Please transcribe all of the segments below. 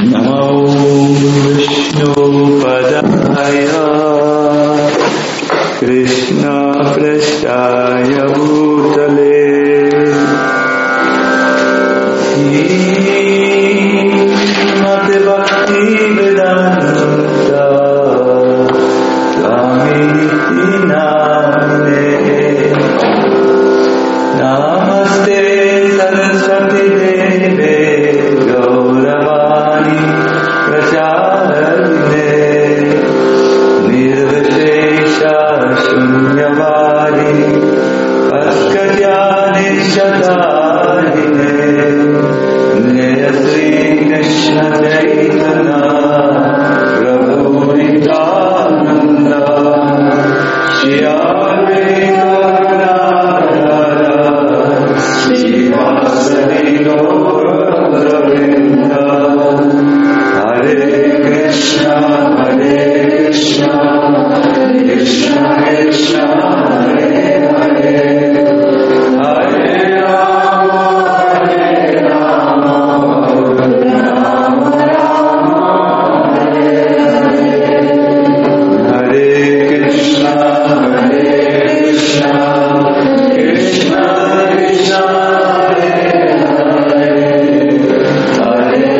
Namo Vishnu Padaya Krishna Prasthaya Bhutale Srimati Bhakti Vedanta Swamiti Namane Namaste Saraswati Deve Gauravani Pracharine Nirvishesha Shunyavadi Paskatyani Shadarine Jaya Sri Krishna Chaitanya Prabhu Nityananda Shri Advaita Gadadhara Srivasadi Gauravinda Hare Krishna Krishna Krishna Hare Hare Hare Rama Hare Krishna Krishna Krishna Hare Hare Hare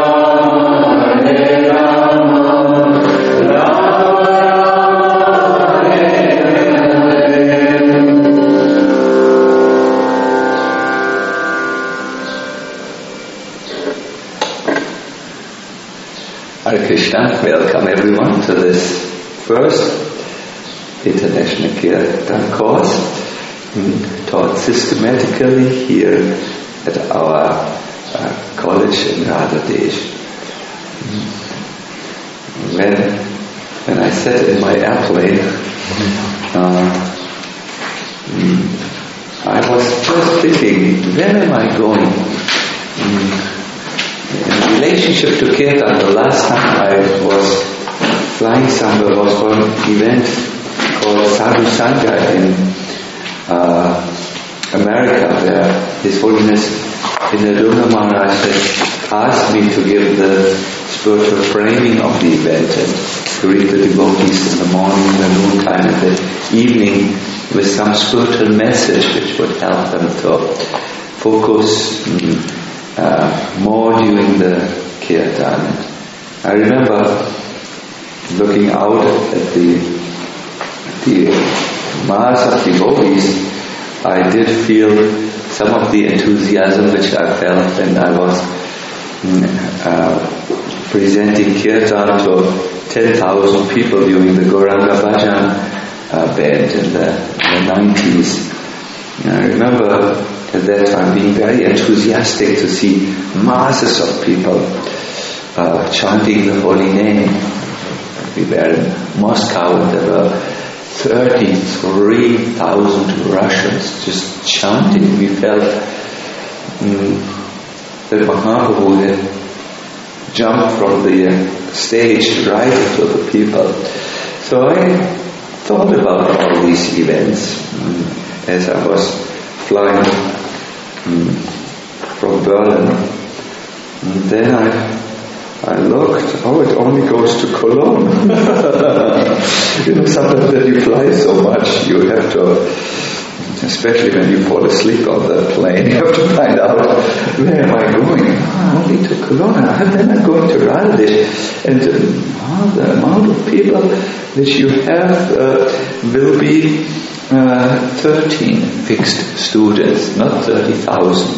Hare Krishna, welcome everyone to this first International Kirtan course taught systematically here at our college in Radhadesh. When I sat in my airplane, I was just thinking, where am I going? In relationship to Kirtan, the last time I was flying somewhere was for an event called Sadhu Sangha in America, where His Holiness Vinodona Maharaj had asked me to give the spiritual framing of the event and to read the devotees in the morning, the noontime, and the evening with some spiritual message which would help them to focus more during the Kirtan. I remember looking out at the mass of devotees. I did feel some of the enthusiasm which I felt when I was presenting Kirtan to 10,000 people during the Gauranga Bhajan band in the 90s. And I remember at that time being very enthusiastic to see masses of people chanting the holy name. We were in Moscow and there were 33,000 Russians just chanting. We felt that Mahaprabhu had jumped from the stage right into the people. So I thought about all these events as I was flying from Berlin. And then I looked, it only goes to Cologne. Sometimes when you fly so much, you have to, especially when you fall asleep on the plane, you have to find out, where am I going? Only to Cologne. And then I'm going to Radhadesh. And the amount of people which you have will be 13 fixed students, not 30,000.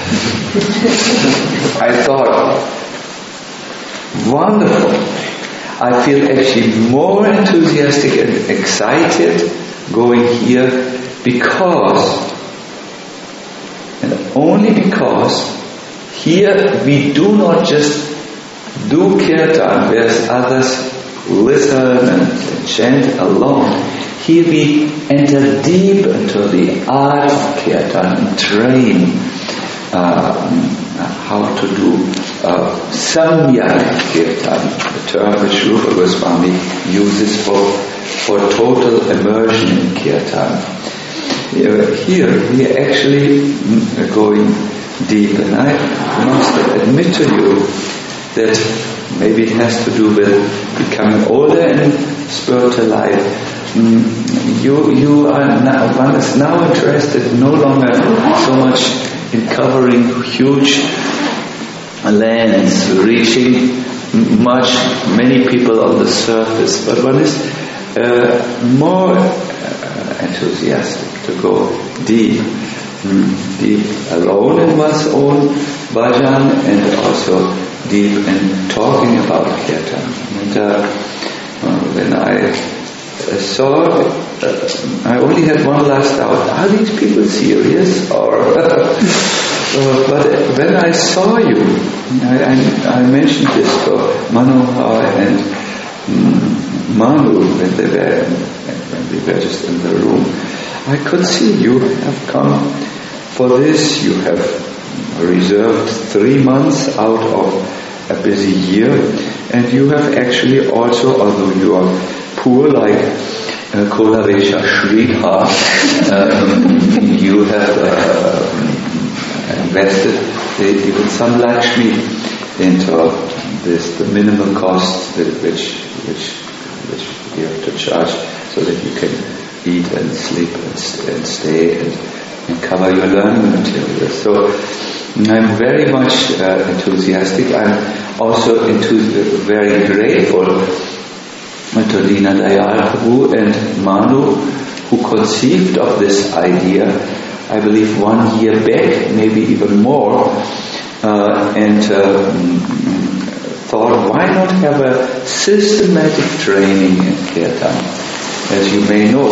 I thought, wonderful. I feel actually more enthusiastic and excited going here because, and only because, here we do not just do Kirtan, whereas others listen and chant alone. Here we enter deep into the art of Kirtan and train how to do Samyak Kirtan, the term which Rupa Goswami uses for total immersion in Kirtan. Here we are actually going deep, and I must admit to you that maybe it has to do with becoming older in spiritual life. You are now, one is now interested no longer so much in covering huge lands, reaching many people on the surface, but one is more enthusiastic to go deep alone in one's own bhajan, and also deep in talking about kirtan. And when I saw, I only had one last doubt: are these people serious? Or but when I saw you, I mentioned this to Manohar and Manu when we were just in the room. I could see you have come for this. You have reserved 3 months out of a busy year, and you have actually also, although you are poor like Kolavesha Sridhar, you have invested even some Lakshmi into this, the minimal cost which you have to charge, so that you can eat and sleep and stay and cover your learning material. So I'm very much enthusiastic. I'm also very grateful to Dina Dayal Prabhu and Manu, who conceived of this idea, I believe 1 year back, maybe even more, and thought, why not have a systematic training in Kirtan? As you may know,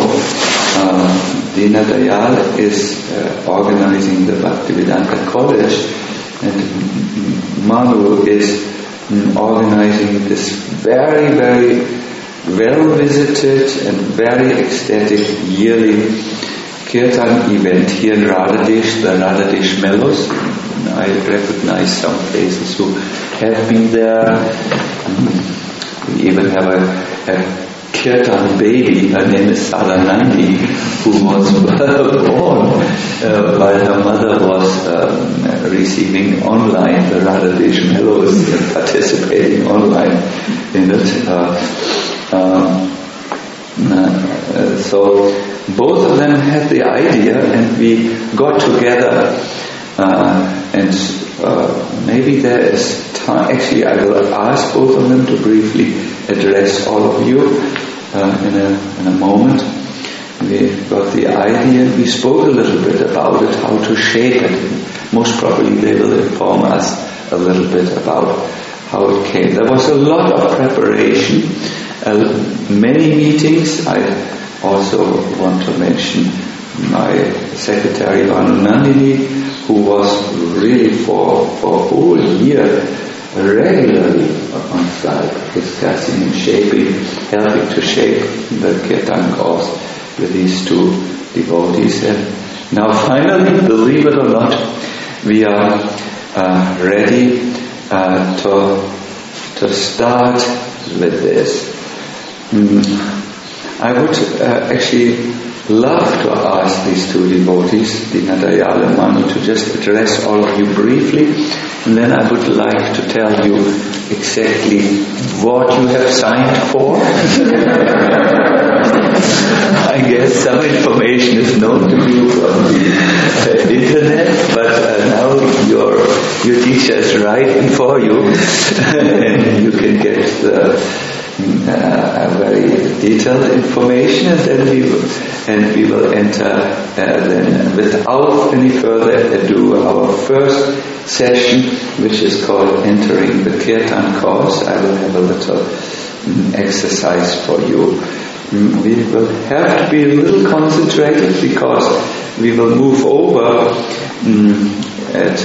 Dina Dayal is organizing the Bhaktivedanta College, and Manu is organizing this very, very well-visited and very ecstatic yearly Kirtan event here in Radhadesh, the Radhadesh Mellows. I recognize some faces who have been there. We even have a Kirtan baby. Her name is Saranandi, who was born while her mother was receiving online the Radhadesh Mellows and participating online in it. So both of them had the idea, and we got together, and maybe there is time. Actually, I will ask both of them to briefly address all of you in a moment. We got the idea, and we spoke a little bit about it, how to shape it. Most probably they will inform us a little bit about how it came. There was a lot of preparation, many meetings. I also want to mention my secretary Vanu Nandini, who was really for a whole year regularly on site, discussing and helping to shape the Kirtan course with these 2 devotees. And now finally, believe it or not, we are ready to start with this. I would actually love to ask these 2 devotees, Dina Dayal and Manu, to just address all of you briefly, and then I would like to tell you exactly what you have signed for. I guess some information is known to you from the internet, but now your teacher is writing for you, and you can get a very detailed information, and then we will enter then without any further ado our first session, which is called Entering the Kirtan Course. I will have a little exercise for you. We will have to be a little concentrated, because we will move over at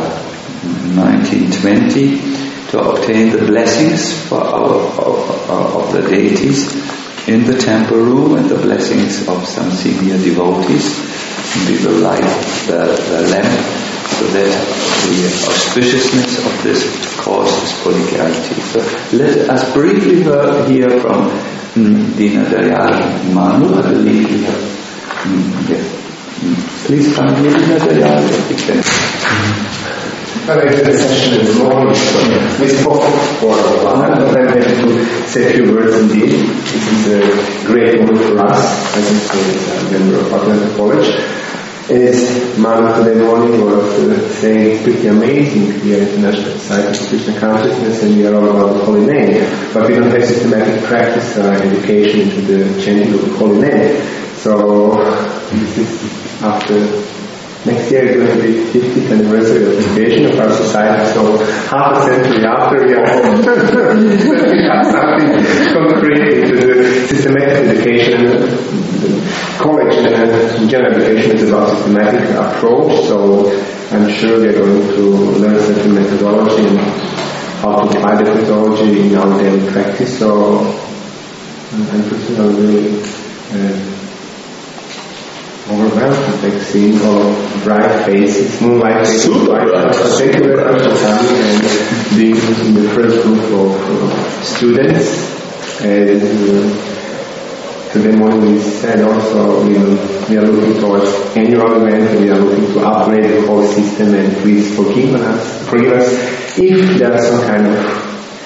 1920 to obtain the blessings of the deities in the temple room, and the blessings of some senior devotees. We will light the lamp, so that the auspiciousness of this course is fully guaranteed. So let us briefly hear from Dina Dayal Manu. I believe we have. Please come here, Dina Dayal, if you can. Well, I did a session this morning. We spoke for a while, but I'm happy to say a few words indeed. This is a great moment for us, as a member of Atlanta College. As Manu today morning was saying, it's pretty amazing. We are International Society for Krishna Consciousness and we are all about the Holy Name. But we don't have systematic practice or education into the chanting of the Holy Name. So, this is after next year is going to be 50th anniversary of the creation of our society, so half a century after we are we have something concrete into the systematic education. The college and general education is about systematic approach, so I'm sure we are going to learn certain methodology and how to apply the methodology in our daily practice. So I'm personally really overwhelmed, like seeing all bright faces, moonlight faces. Super bright. Thank you very much for coming and being in the first group of students. And today morning we said also we are looking towards annual event and we are looking to upgrade the whole system, and please forgive us if there are some kind of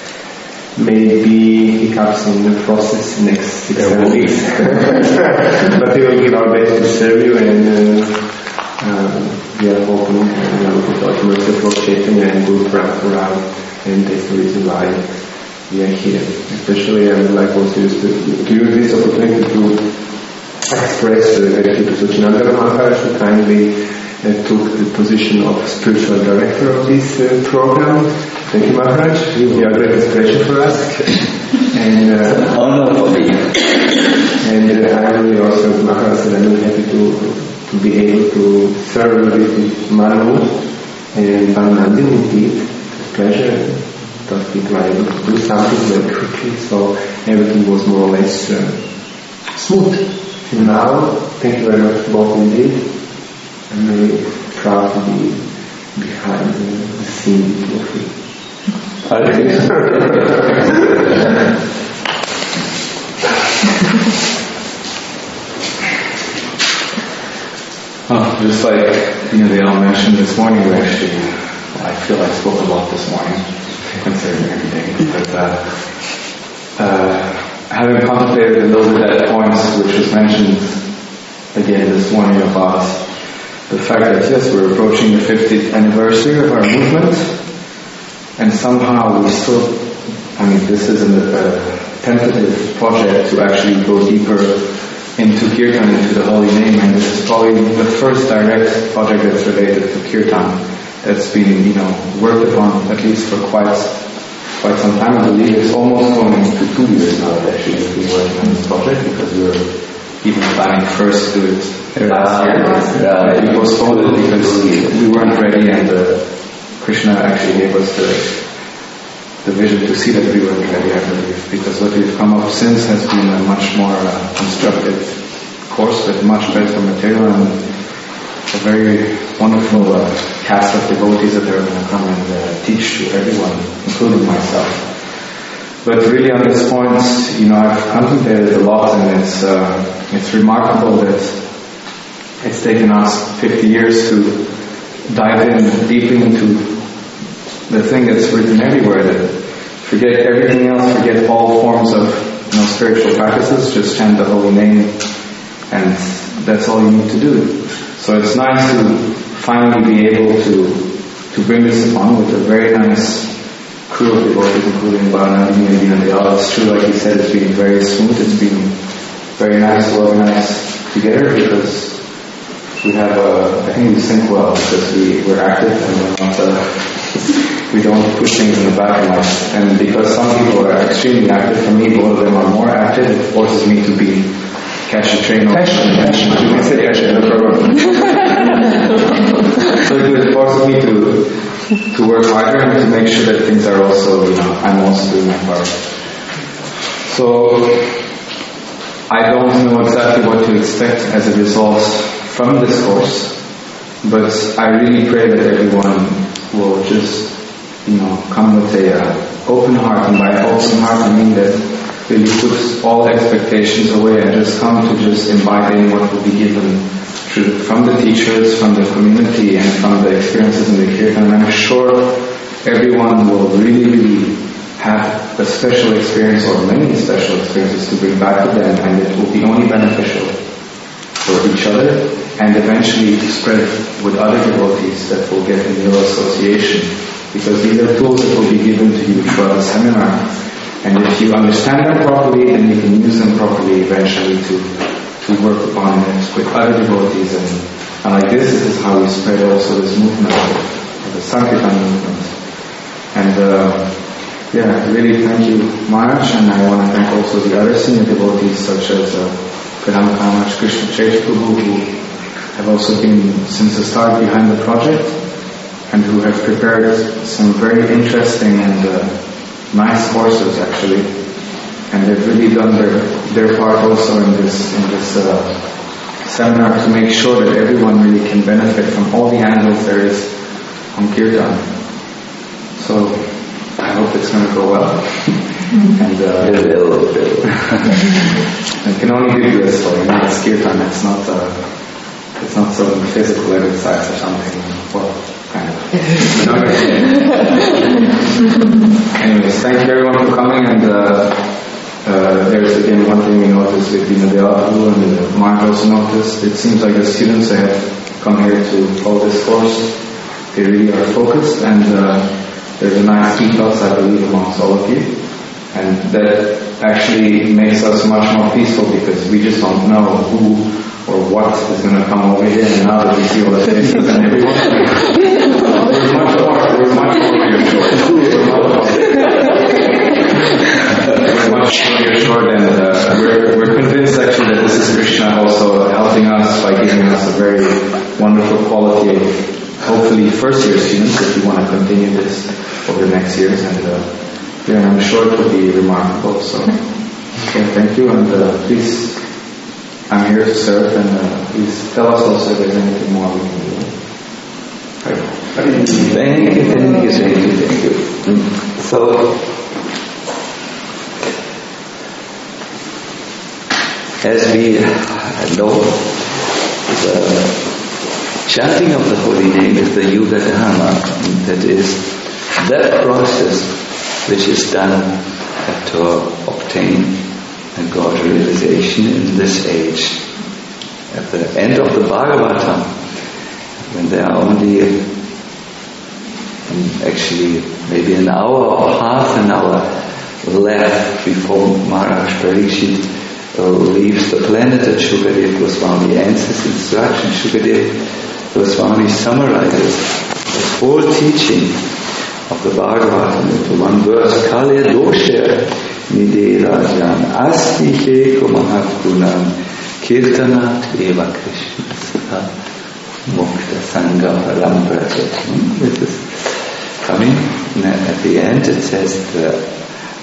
maybe hiccups in the process next 6 weeks. But we will give our best to serve you, and we are hoping and we are looking forward to merciful Chaitanya and Guru Parampara, and that's the reason why we are here. Especially I would like also to use this opportunity to express gratitude to Sachinandana Maharaj, who kindly took the position of spiritual director of this program. Thank you, Maharaj. You are a great inspiration for us. And honor for me. And I'm really also, as Maharaj said, I'm really happy to be able to serve with Manu and Bhavanandin indeed. It's a pleasure that people are able to do something very quickly, so everything was more or less smooth. And now, thank you very much both indeed. I'm really proud to be behind the scene of you. Just like they all mentioned this morning, I feel I spoke a lot this morning, considering everything. But having contemplated a little bit at points which was mentioned again this morning about the fact that yes, we're approaching the 50th anniversary of our movement, and somehow we still, this is a tentative project to actually go deeper into Kirtan, into the Holy Name, and this is probably the first direct project that's related to Kirtan that's been, worked upon at least for quite some time. I believe it's almost going to 2 years now that actually we've been working on this project, because we were even planning first to do it last year. We postponed it because we weren't ready, and Krishna actually gave us the vision to see that we weren't ready, I believe, because what we've come up since has been a much more constructive course with much better material and a very wonderful cast of devotees that are going to come and teach to everyone, including myself. But really on this point, I've contemplated a lot, and it's remarkable that it's taken us 50 years to dive in deeply into the thing that's written everywhere, that forget everything else, forget all forms of spiritual practices, just chant the Holy Name, and that's all you need to do. So it's nice to finally be able to bring this upon with a very nice crew of devotees, including Bhavanandini and Dinadayal. It's true, like he said, it's been very smooth, it's been very nice to organize together, because we have I think we sync well, because we're active and we're not we don't put things in the back of us. And because some people are extremely active, for me, both of them are more active, it forces me to catch a train. You can say catch it, no problem. So it forces me to work harder and to make sure that things are also, I'm also doing my part. So I don't know exactly what to expect as a result from this course, but I really pray that everyone will just, come with a open heart. And by open heart I mean that really put all expectations away and just come to just invite in what will be given from the teachers, from the community, and from the experiences in the kirtan. And I'm sure everyone will really have a special experience or many special experiences to bring back to them, and it will be only beneficial for each other and eventually to spread with other devotees that will get in your association, because these are tools that will be given to you throughout the seminar, and if you understand them properly, then you can use them properly eventually to work upon it with other devotees, and like this is how we spread also this movement of the Sankirtan movement. And really thank you, Maharaj, and I want to thank also the other senior devotees such as Pradhan Maharaj, Krishna Chaitanya Prabhu, who have also been since the start behind the project and who have prepared some very interesting and nice courses actually, and they've really done their part also in this seminar to make sure that everyone really can benefit from all the angles there is on Kirtan. So I hope it's going to go well. And it will. I can only give you a story. It's Kirtan. It's not some physical exercise or something. Well, kind of. Anyways, thank you everyone for coming. And there's again one thing we noticed with Dinadyalu and Mark also noticed. It seems like the students that have come here to hold this course, they really are focused, and there's a nice ethos, I believe, amongst all of you, and that actually makes us much more peaceful, because we just don't know who or what is going to come over here, and now that we see all the faces and everyone, we're much more reassured, and we're convinced actually that this is Krishna also helping us by giving us a very wonderful quality of hopefully first year students, if you want to continue this over the next years, and I'm sure it will be remarkable. So thank you, and please, I'm here to serve, and please tell us also if there's anything more we can do. Thank you. So, as we know, the chanting of the holy name is the Yuga Dharma, that is that process which is done to obtain a God realization in this age. At the end of the Bhagavatam, when there are only actually maybe an hour or half an hour left before Maharaj Parikshit leaves the planet, that Shukadev Goswami ends his instruction. Shukadev Goswami summarizes the whole teaching of the Bhagavatam into one verse: Kalya dosha nide rajan asti heko mahat gunam kirtanat eva Krishna mukta sangha parambrajat. This is coming at the end. It says the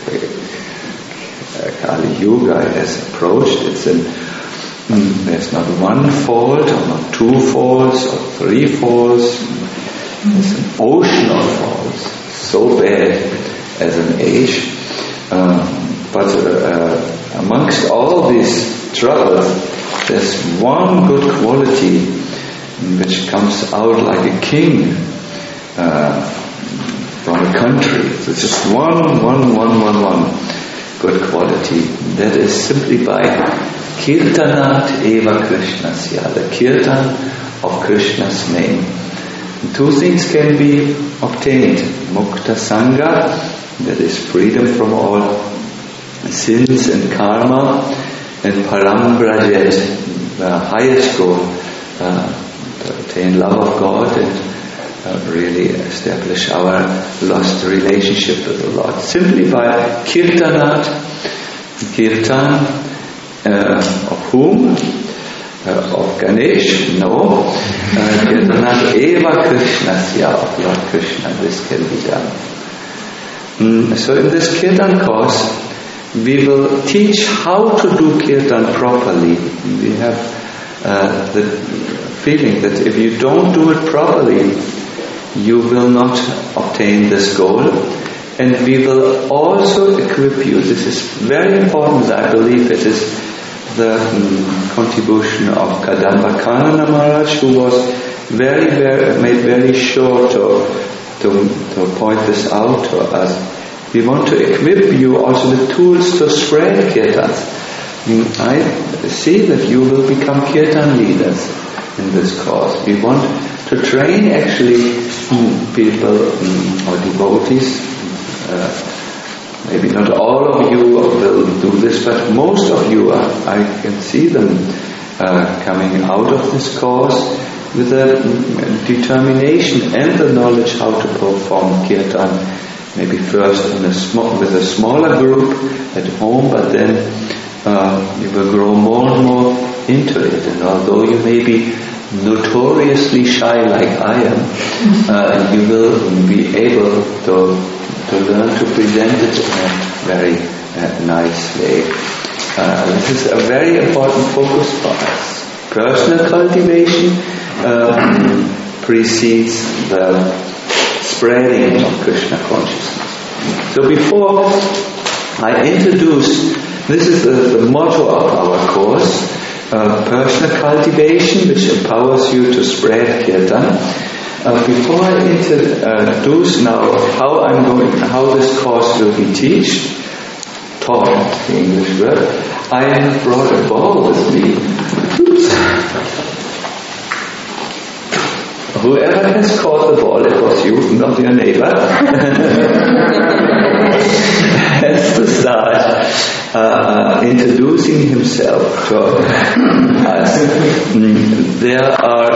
Kali Yuga has approached. There's not one fault, or not two faults, or three faults. There's an ocean of faults, so bad as an age. But amongst all these troubles, there's one good quality which comes out like a king from a country. So it's just one good quality. That is simply by Kirtanat eva Krishnasya, the Kirtan of Krishna's name. Two things can be obtained: Mukta Sangha, that is freedom from all sins and karma, and Parambrajet, the highest goal, to attain love of God and really establish our lost relationship with the Lord. Simply by Kirtanat, Kirtan of whom? Of Ganesh? No. Kirtanat eva Krishnasya, of Lord Krishna, this can be done. So in this Kirtan course, we will teach how to do Kirtan properly. We have the feeling that if you don't do it properly, you will not obtain this goal, And we will also equip you. This is very important. I believe it is the contribution of Kadamba Kanana Maharaj, who was made very sure to point this out to us. We want to equip you also with tools to spread kirtan. I see that you will become kirtan leaders in this course. We want to train actually people or devotees. Maybe not all of you will do this, but most of you, I can see them coming out of this course with a determination and the knowledge how to perform kirtan. Maybe first with a smaller group at home, but then you will grow more and more into it. And although you may be notoriously shy like I am, you will be able to learn to present it in a very nice way. This is a very important focus for us. Personal cultivation precedes the spreading of Krishna consciousness. So before I introduce, this is the motto of our course, personal cultivation, which empowers you to spread kirtan. Before I introduce now how this course will be taught, the English word, I have brought a ball with me. Oops. Whoever has caught the ball, it was you, not your neighbor, has to start introducing himself to us. There are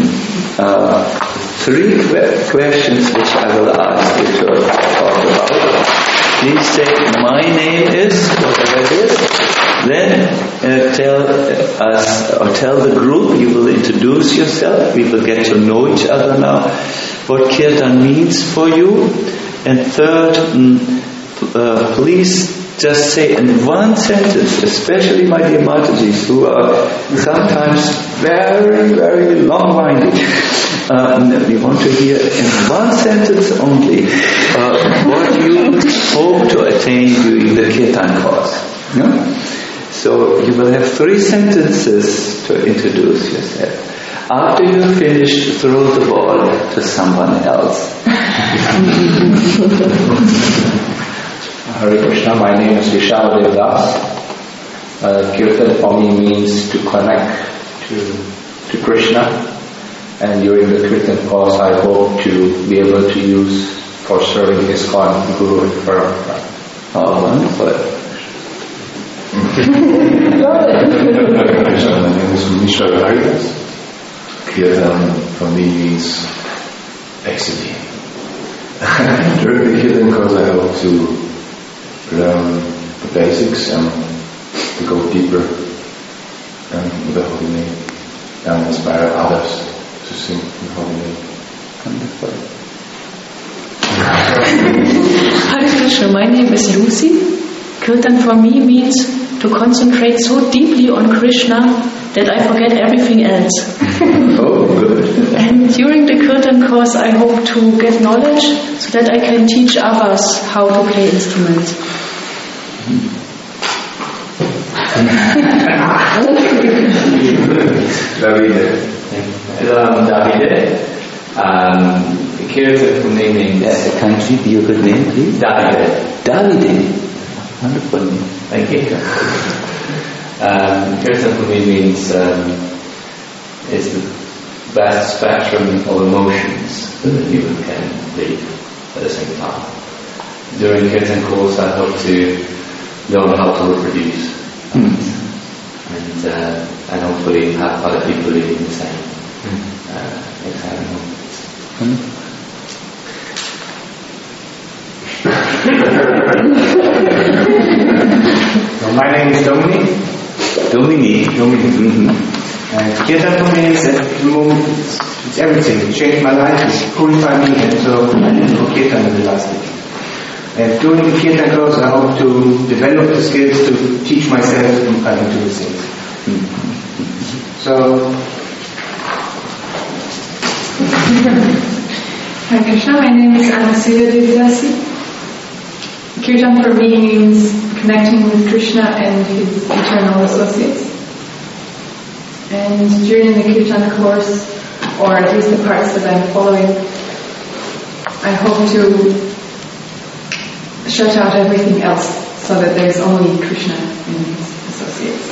3 questions which I will ask you to talk about. Please say, my name is, whatever it is. Then tell us, or tell the group, you will introduce yourself. We will get to know each other now. What kirtan means for you. And third, please just say in one sentence, especially my dear Matajis, who are sometimes very, very long-minded. We want to hear in one sentence only what you hope to attain during the kirtan course. Yeah? So you will have 3 sentences to introduce yourself. After you have finished, throw the ball to someone else. Hare Krishna, my name is Vishal Devdas. Kirtan for me means to connect to Krishna, and during the Kirtan course I hope to be able to use for serving ISKCON, Guru and Parampara. Oh, wonderful. My name is Misha Haridas. Kirtan for me means ecstasy. During the Kirtan course I hope to learn the basics and to go deeper with the holy name and inspire others to sing the holy name. Wonderful. Hare Krishna, my name is Lucy. Kirtan for me means to concentrate so deeply on Krishna that I forget everything else. Oh, good. And during the Kirtan course I hope to get knowledge so that I can teach others how to play instruments. Davide. Davide. Kirtan for me means... Can you give your good name, please? Davide. Davide. Wonderful name. Thank you. Kirtan for me means it's the vast spectrum of emotions that a human can lead at the same time. During Kirtan course I hope to learn how to reproduce and hopefully have other people leading the same exciting moments. My name is Dominic. Dominique. Kirtan for me is at the moment, it's everything. It changed my life, it purified me, and so I did for Kirtan in the last week. And during the Kirtan course, I hope to develop the skills to teach myself and to the things. So, Hare Krishna, my name is Anastasia Devidasi. Kirtan for me means connecting with Krishna and his eternal associates. And during the Kirtan course, or at least the parts that I'm following, I hope to shut out everything else so that there's only Krishna and his associates.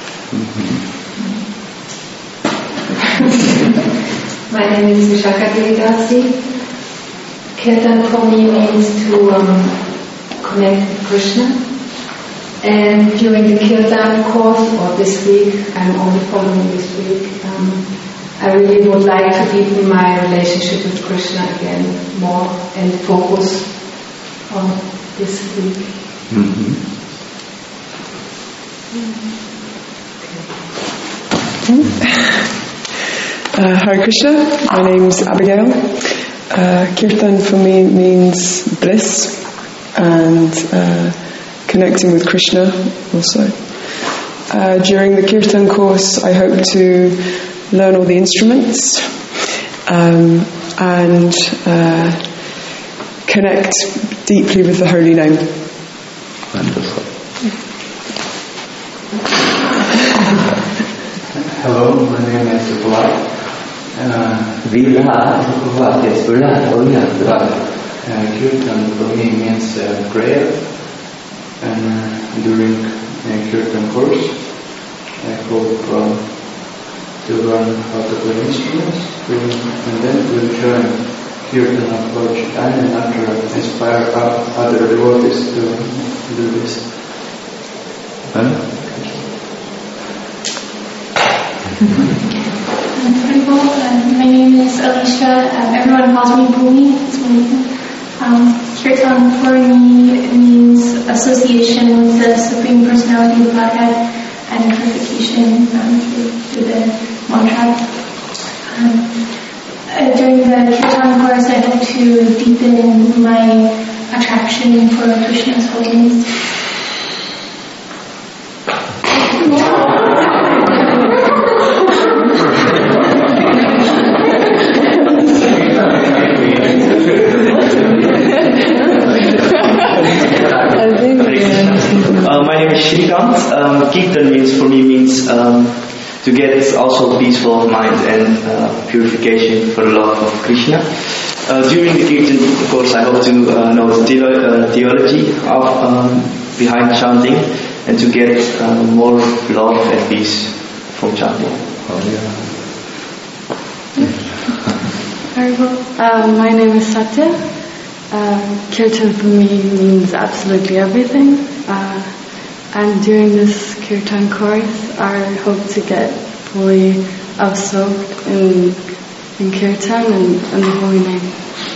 My name is Vishaka Devidasi. Kirtan for me means to connect with Krishna. And during the Kirtan course, or this week, I'm only following this week, I really would like to deepen my relationship with Krishna again more and focus on this week. Hare Krishna, my name's Abigail. Kirtan for me means bliss and connecting with Krishna also. During the Kirtan course I hope to learn all the instruments and connect deeply with the holy name. Wonderful. Hello, my name is Vlad. Vlad, yes, Vlad, oh yeah, Vlad. Kirtan for me means prayer, and during Kirtan course I hope to learn how to play instruments, and then we'll join Kirtan of Lord Chaitanya and after inspire other devotees to do this. My name is Alicia. Everyone calls me Bhumi. It's my name. Kirtan for me means association with the Supreme Personality of Godhead and purification through the mantra. During the Kirtan course, I hope to deepen my attraction for Krishna's holiness. My name is Shrikant. Kirtan means to get also peaceful of mind and purification for the love of Krishna. During the Kirtan course, I hope to know the theology of behind chanting and to get more love and peace from chanting. My name is Satya. Kirtan for me means absolutely everything. And during this Kirtan course, I hope to get fully absorbed in Kirtan and the holy name.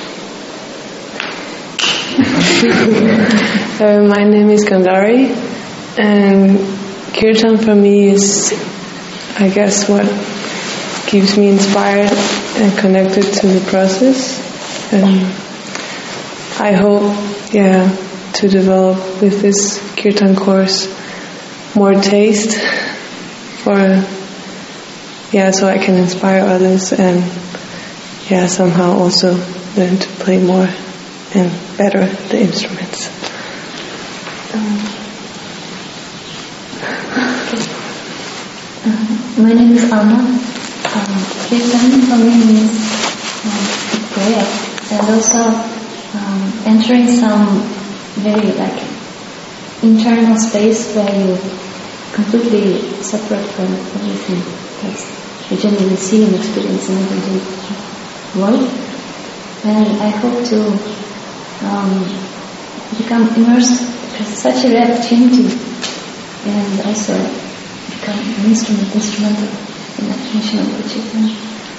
My name is Gandhari, and Kirtan for me is, I guess, what keeps me inspired and connected to the process. And I hope, to develop with this Kirtan course more taste for, so I can inspire others and, somehow also learn to play more and better the instruments. My name is Anna. Kirtan for me means prayer and also entering some very internal space where you completely separate from everything that you generally see and experience in everyday world. And I hope to become immersed because it's such a rare opportunity, and also become an instrumental in the mission of the Chaitanya.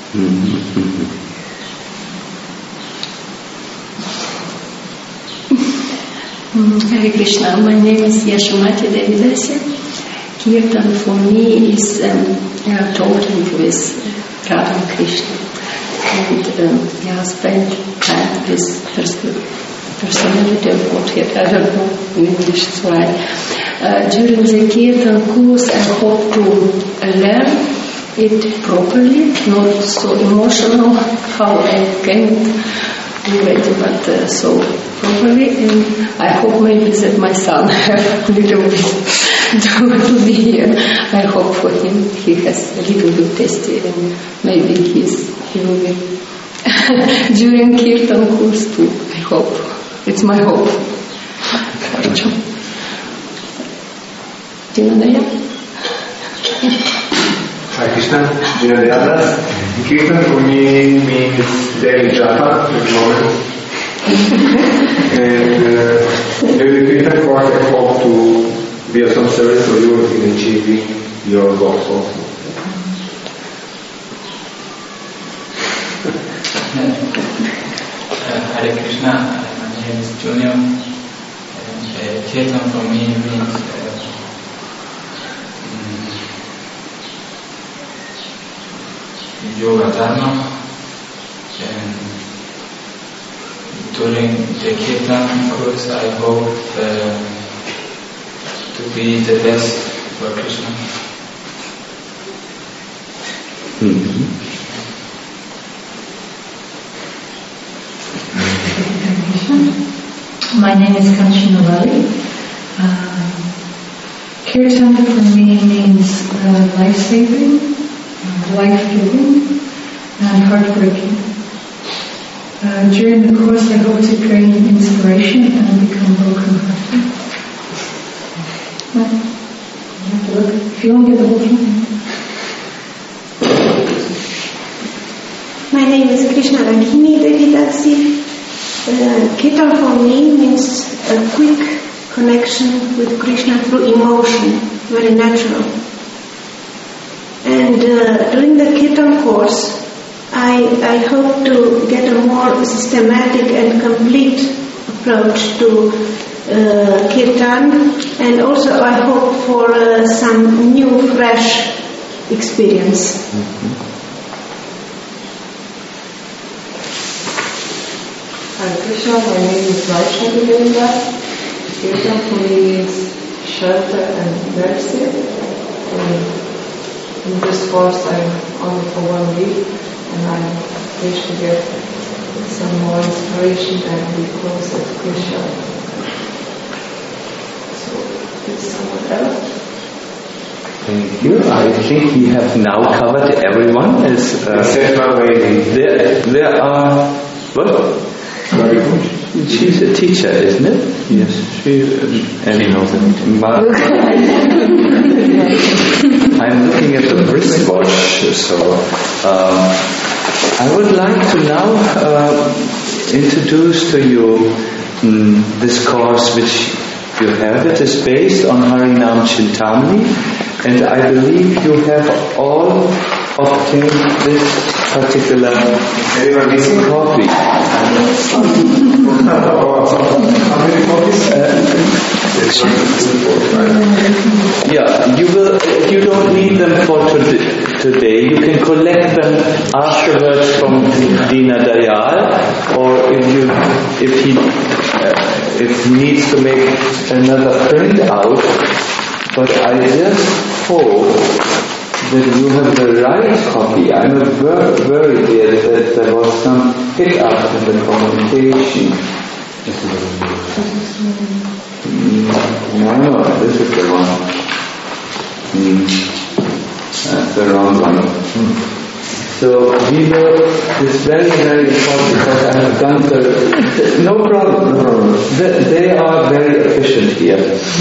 Hare Krishna, my name is Yashomati Devidasi. Kirtan for me is talking with Radha and Krishna. And spend time with personality of Godhead. I don't know in English, so during the Kirtan course I hope to learn it properly, not so emotional, how I can already, but so properly. And I hope maybe that my son have a little bit to be here. I hope for him he has a little bit tasty, and maybe he will be during Kirtan course too. I hope. It's my hope. Hare Krishna, Jinayadas. Kirtan for me means daily japa at the moment. And during the Kirtan course I hope to be of some service for you in achieving your goals also. Hare Krishna, my name is Junior. And Kirtan for me means Yoga Dharma, and during the Kirtan course I hope to be the best for Krishna. My name is Kanchana Valley. Kirtan for me means life-saving, life-giving, and heartbreaking. During the course, I hope to gain inspiration and become broken-hearted. Well, you have to look. If you want to get the whole thing. My name is Krishna Raghini Devidasi. Kirtan for me means a quick connection with Krishna through emotion, very natural. And during the Kirtan course, I hope to get a more systematic and complete approach to Kirtan, and also I hope for some new, fresh experience. Hare Krishna, my name is Vaishnavi Devidas. Kirtan for me means shelter and mercy. In this course I'm only for 1 week, and I wish to get some more inspiration and be closer to Krishna. So it's someone else. Thank you. I think we have now covered everyone. There are what? She's a teacher, isn't it? Yes, she knows it. I'm looking at the wristwatch, so I would like to now introduce to you this course which you have. It is based on Harinam Chintamani, and I believe you have all obtained this particular copy. You don't need them for today. You can collect them afterwards from Dina Dayal, or if he needs to make another print out. But I just hope that you have the right copy. I'm very worried that there was some hiccup in the communication. No, this is the one. That's the wrong one. So we will, it's very, very important because I have done no problem. They are very efficient here.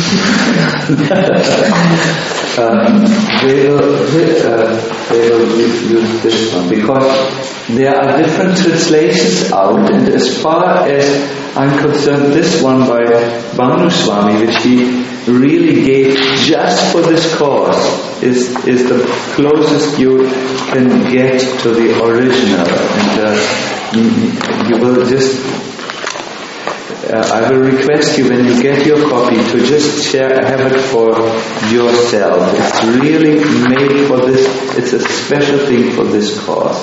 They will use this one because there are different translations out, and as far as I'm concerned, this one by Bhanu Swami, which he really gave just for this course, is the closest you can get to the original, and you will just. I will request you when you get your copy to just have it for yourself. It's really made for this. It's a special thing for this course.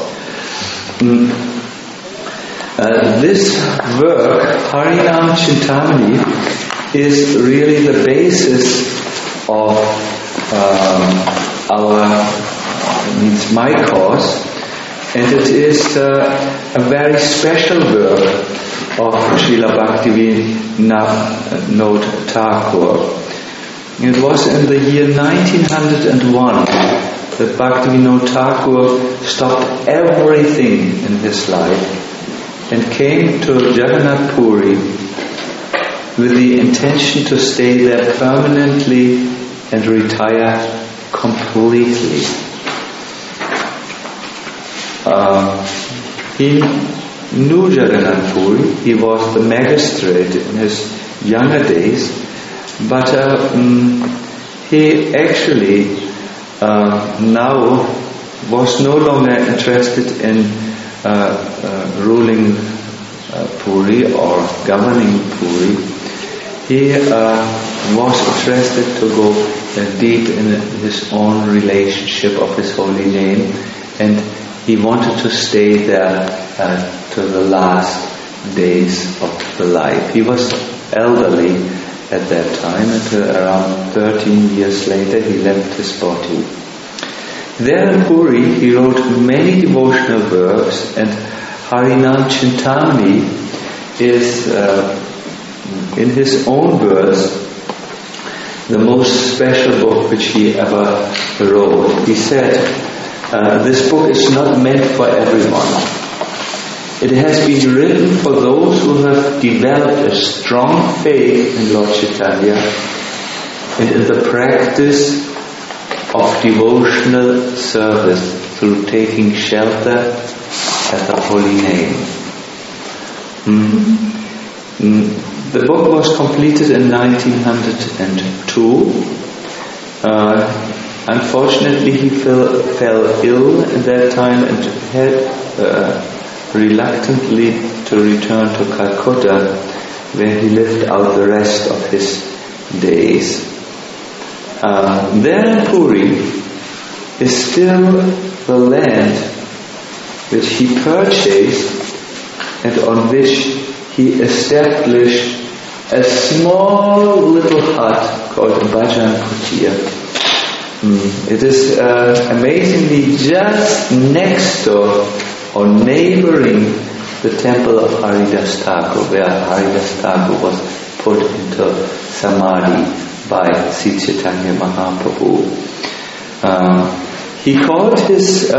This work, Harinam Chintamani, is really the basis of my course, and it is a very special work of Srila Bhaktivinoda Thakur. It was in the year 1901 that Bhaktivinoda Thakur stopped everything in his life and came to Jagannath Puri with the intention to stay there permanently and retire completely. He knew Jagannath Puri. He was the magistrate in his younger days, but he actually now was no longer interested in ruling Puri or governing Puri. He was interested to go deep in his own relationship of his holy name, and he wanted to stay there to the last days of the life. He was elderly at that time, and around 13 years later he left his body. There in Puri he wrote many devotional works, and Harinam Chintamani is, in his own words, the most special book which he ever wrote. He said, this book is not meant for everyone. It has been written for those who have developed a strong faith in Lord Chaitanya and in the practice of devotional service through taking shelter at the holy name. The book was completed in 1902. Unfortunately, he fell ill at that time and had reluctantly to return to Calcutta, where he lived out the rest of his days. There in Puri is still the land which he purchased and on which he established a small little hut called Bhajan Kutia. It is amazingly just next door or neighboring the temple of Haridas Thakur, where Haridas Thakur was put into Samadhi by Sri Chaitanya Mahaprabhu. He called his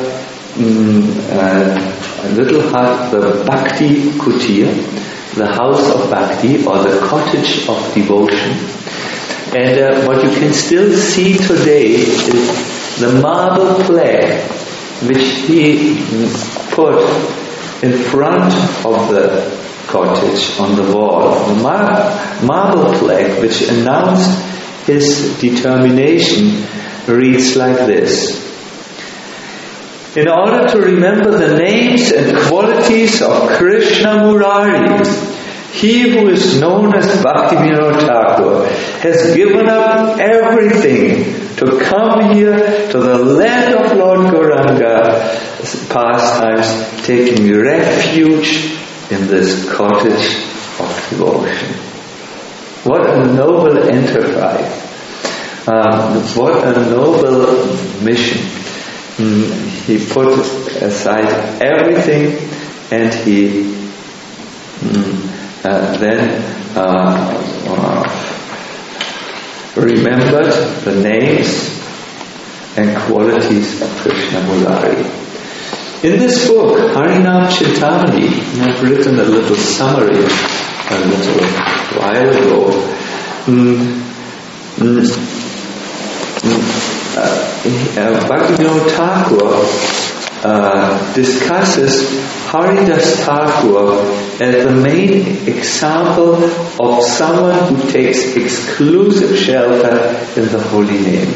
little hut the Bhakti Kutia, the house of Bhakti, or the cottage of devotion. And what you can still see today is the marble plaque which he put in front of the cottage on the wall. The marble plaque which announced his determination reads like this: in order to remember the names and qualities of Krishna Murari, he who is known as Bhaktivinoda Thakur has given up everything to come here to the land of Lord Gauranga pastimes, taking refuge in this cottage of devotion. What a noble enterprise. What a noble mission. He put aside everything and he then remembered the names and qualities of Krishna Murari. In this book, Harinam Chintamani, I've written a little summary a little while ago. Bhaktivinoda Thakur discusses Haridas Thakur as the main example of someone who takes exclusive shelter in the holy name.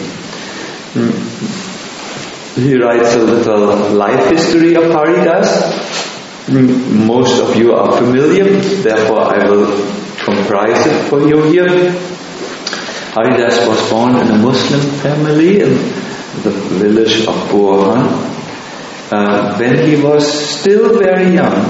He writes a little life history of Haridas. Most of you are familiar, therefore I will comprise it for you here. Haridas was born in a Muslim family in the village of Burhan. When he was still very young,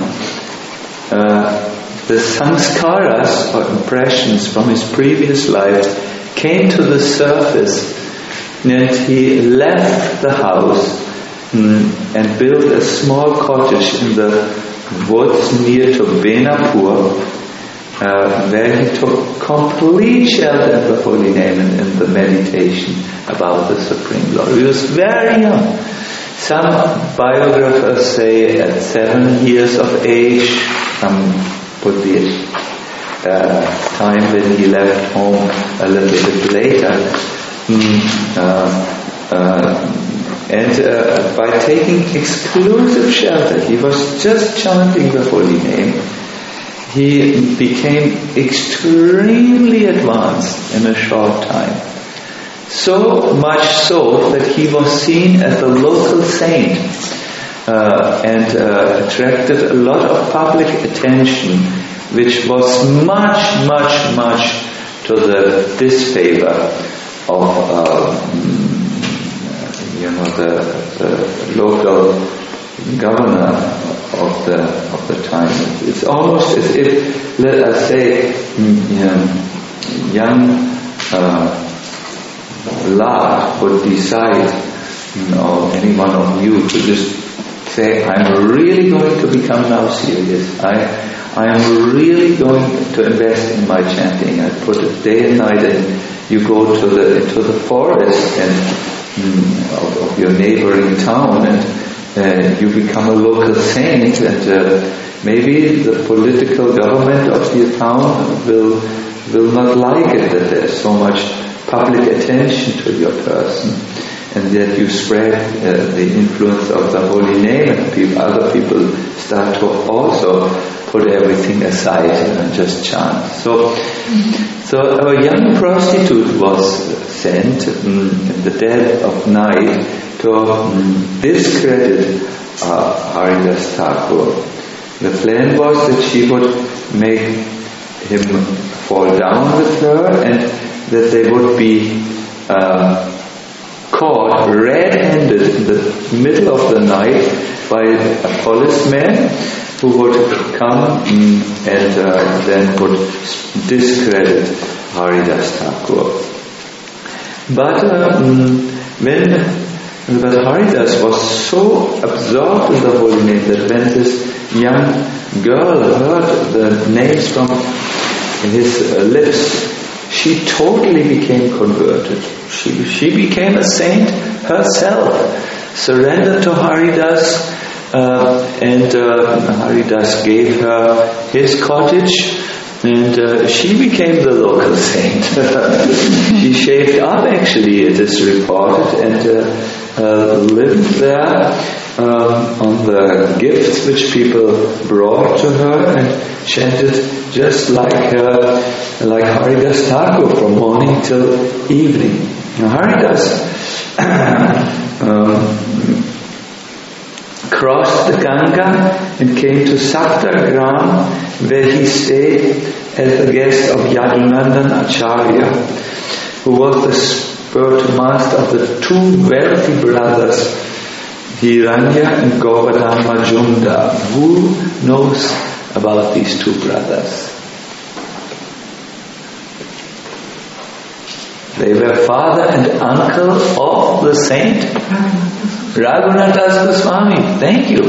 the sanskaras or impressions from his previous life came to the surface, and he left the house and built a small cottage in the woods near to Benapur, where he took complete shelter in the holy name and in the meditation about the Supreme Lord. He was very young. Some biographers say at 7 years of age, some put the time when he left home a little bit later. And by taking exclusive shelter, he was just chanting the holy name. He became extremely advanced in a short time. So much so that he was seen as a local saint and attracted a lot of public attention, which was much to the disfavor of the local governor of the time. It's almost as if, let us say, young lad would decide, or any one of you to just say, I'm really going to become now serious. I am really going to invest in my chanting. I put it day and night, and you go into the forest and of your neighboring town, and you become a local saint, and maybe the political government of your town will not like it that there's so much public attention to your person, and that you spread the influence of the holy name, and other people start to also put everything aside and just chant. So a young prostitute was sent in the dead of night to discredit Haridas Thakur. The plan was that she would make him fall down with her, and that they would be caught red-handed in the middle of the night by a policeman who would come and then would discredit Haridas Thakur. But Haridas was so absorbed in the holy name that when this young girl heard the names from his lips, she totally became converted. She became a saint herself, surrendered to Haridas, and Haridas gave her his cottage, and she became the local saint. She shaved up, actually, it is reported, and lived there on the gifts which people brought to her, and chanted just like Haridas Thakur from morning till evening. Now, Haridas crossed the Ganga and came to Saptagram, where he stayed as the guest of Yadunandan Acharya, who was the spiritual master of the two wealthy brothers, Hiranya and Govardhan Majumdar. Who knows about these two brothers? They were father and uncle of the saint Raghunath Das Goswami. Thank you.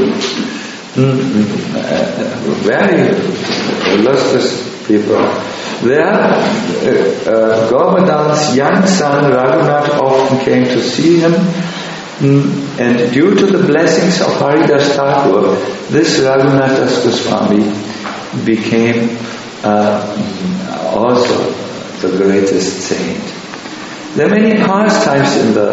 Very illustrious people. There, Govardhan's young son Raghunath often came to see him, and due to the blessings of Haridas Thakur, this Raghunath Das Goswami became also the greatest saint. There are many pastimes in the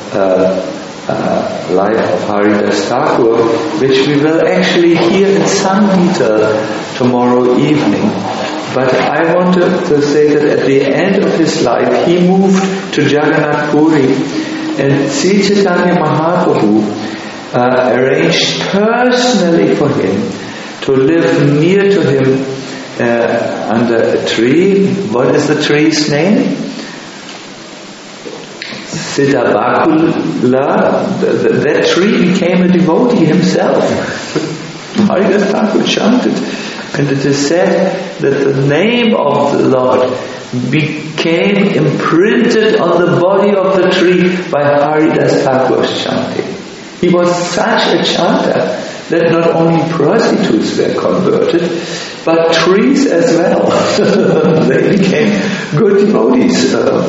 life of Haridas Thakur, which we will actually hear in some detail tomorrow evening. But I wanted to say that at the end of his life, he moved to Jagannath Puri, and Sri Chaitanya Mahaprabhu arranged personally for him to live near to him under a tree. What is the tree's name? Siddhabakula. That tree became a devotee himself. Haridas Thakur chanted, and it is said that the name of the Lord became imprinted on the body of the tree by Haridas Thakur's chanting. He was such a chanter that not only prostitutes were converted, but trees as well. They became good devotees.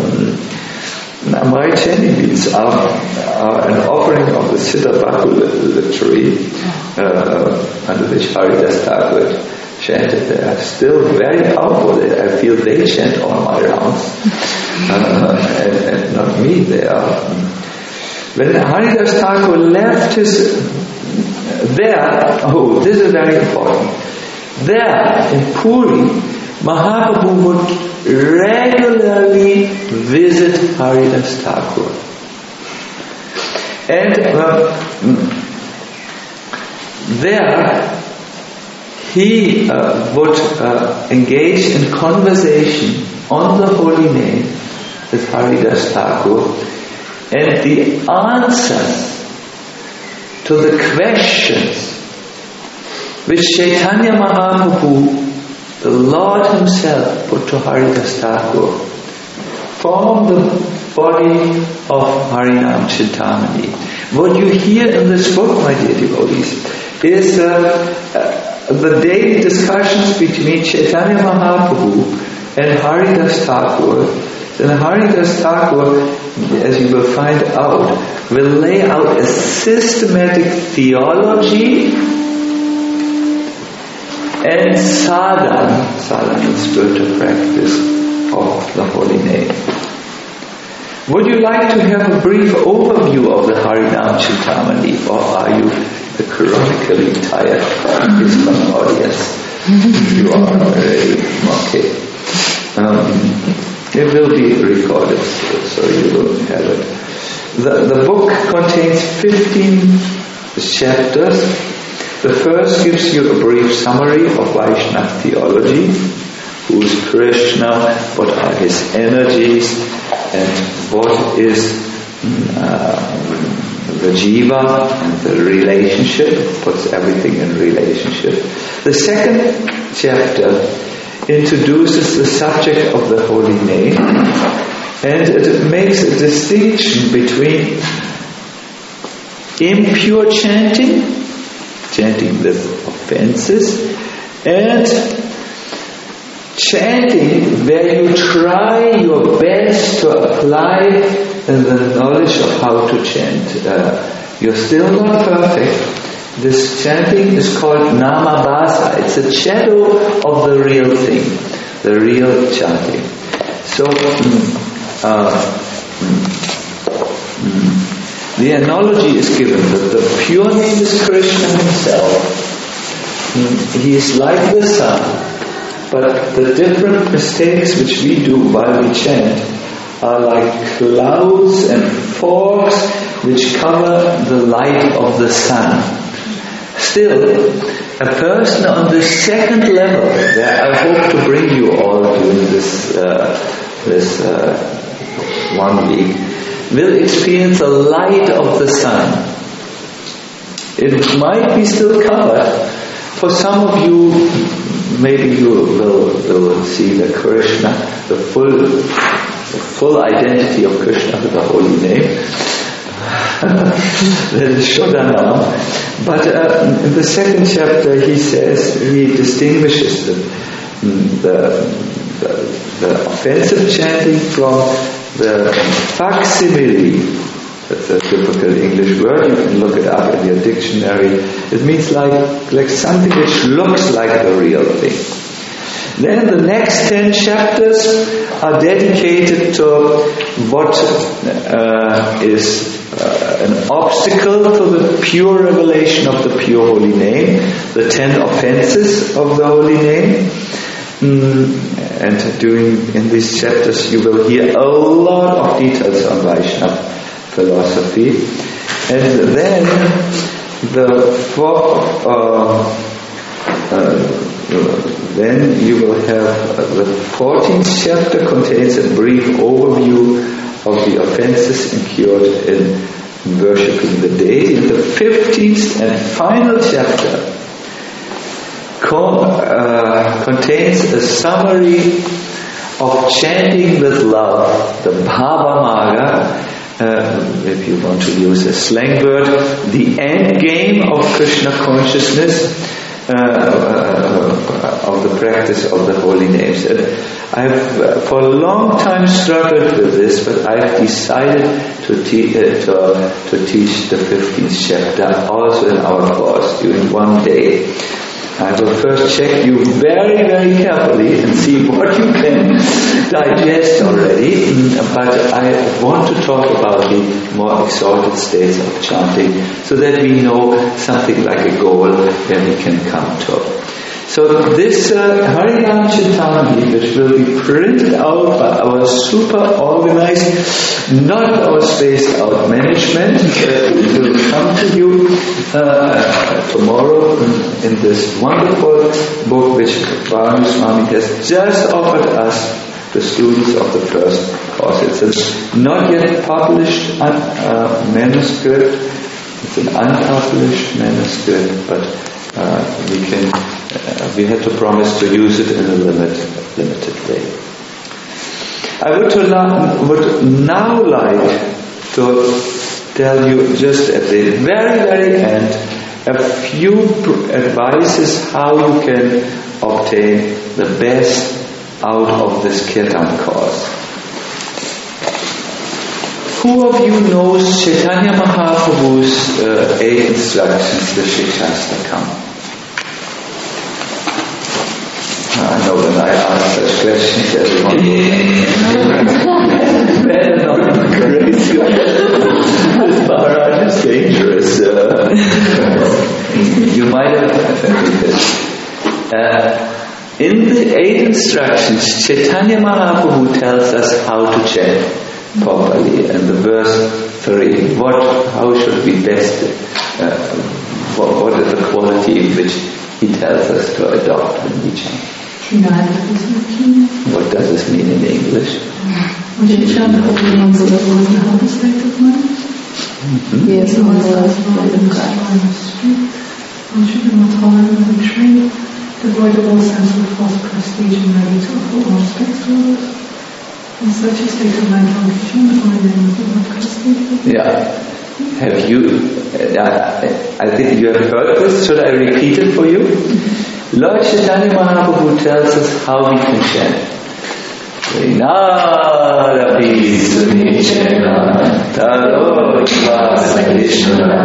My chanting beats are an offering of the Siddha Bakul, the tree under which Haridas Thakur chanted. They are still very powerful. I feel they chant all my rounds, and not me. They are. When Haridas Thakur left his this is very important. There in Puri, Mahaprabhu would regularly visit Haridas Thakur. And there he would engage in conversation on the holy name with Haridas Thakur, and the answers to the questions which Chaitanya Mahaprabhu, the Lord himself, put to Haridas Thakur form the body of Harinam Chintamani. What you hear in this book, my dear devotees, is the daily discussions between Chaitanya Mahaprabhu and Haridas Thakur. And Haridas Thakur, as you will find out, will lay out a systematic theology and sadhana and spiritual practice of the holy name. Would you like to have a brief overview of the Harinam Chintamani, or are you the chronically tired Islam audience? You are already okay. It will be recorded, so you will have it. The book contains 15 chapters. The first gives you a brief summary of Vaishnava theology. Who is Krishna? What are his energies? And what is the jiva and the relationship? Puts everything in relationship. The second chapter introduces the subject of the holy name, and it makes a distinction between impure chanting with offenses, and chanting where you try your best to apply the knowledge of how to chant. You're still not perfect. This chanting is called Namabhasa. It's a shadow of the real thing, the real chanting. So, the analogy is given that the pure name is Krishna himself. He is like the sun, but the different mistakes which we do while we chant are like clouds and fogs which cover the light of the sun. Still, a person on the second level, that I hope to bring you all during this 1 week, will experience the light of the sun. It might be still covered. For some of you, maybe you will see the Krishna, the full identity of Krishna with the holy name. That is Shodhanam. But in the second chapter, he distinguishes the offensive chanting from the facsimile. That's a typical English word. You can look it up in your dictionary. It means like something which looks like the real thing. Then the next 10 chapters are dedicated to what is an obstacle to the pure revelation of the pure holy name, the 10 offenses of the holy name. And in these chapters you will hear a lot of details on Vaishnava philosophy. And then then you will have the 14th chapter contains a brief overview of the offenses incurred in worshipping the deity. And the 15th and final chapter contains a summary of chanting with love, the Bhava Marga, if you want to use a slang word, the end game of Krishna consciousness, of the practice of the holy names. And I've for a long time struggled with this, but I've decided to teach the 15th chapter also in our course during one day. I will first check you very, very carefully and see what you can digest already, but I want to talk about the more exalted states of chanting so that we know something like a goal where we can come to. So this Harinam Chintani, which will be printed out by our super organized, not our spaced out management, will come to you tomorrow in this wonderful book which Bharani Swami has just offered us, the students of the first course. It's a not yet published manuscript. It's an unpublished manuscript, but we had to promise to use it in a limited way. I would now like to tell you just at the very, very end a few advices how you can obtain the best out of this Kirtan course. Who of you knows Chaitanya Mahaprabhu's 8 instructions, the Shikshastakam? I know when I ask such questions, everyone better not crazy. This Maharaj is dangerous. You might have heard this. In the 8 instructions, Chaitanya Mahaprabhu tells us how to chant properly. And the verse 3, how should we best, what is the quality which he tells us to adopt when we chant? What does this mean in English? Yes, devoid of all sense of false prestige and ready to offer all respect to others. In such a state of mind, function, the holy name of the Lord Krishna. Yeah. Have you, I think you have heard this. Should I repeat it for you? Lord Chaitanya Mahaprabhu tells us how we can chant. Narapi Sunichena Taro Krishna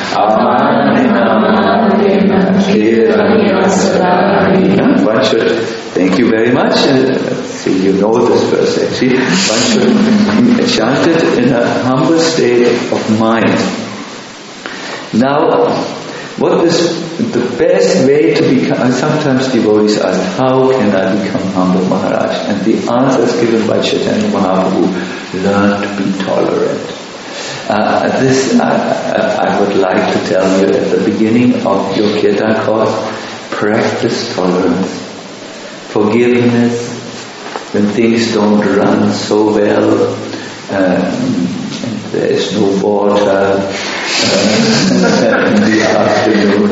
Amanina Kiranya Sadari. One should, thank you very much. See, you know this verse actually. One should chant it in a humble state of mind. Now, what is the best way to become? Sometimes devotees ask, how can I become humble, Maharaj? And the answer is given by Chaitanya Mahaprabhu: learn to be tolerant. This I would like to tell you at the beginning of your Kirtan course. Practice tolerance, forgiveness when things don't run so well, and there is no water in the afternoon.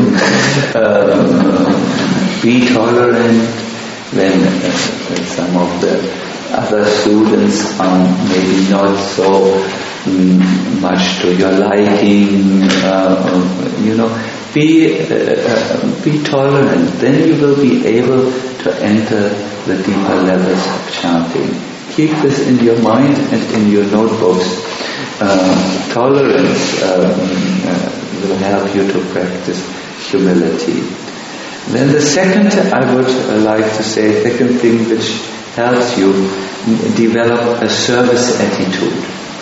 Be tolerant when some of the other students are maybe not so much to your liking. Be tolerant. Then you will be able to enter the deeper levels of chanting. Keep this in your mind and in your notebooks. Tolerance will help you to practice humility. Then the second, I would like to say, second thing which helps you develop a service attitude.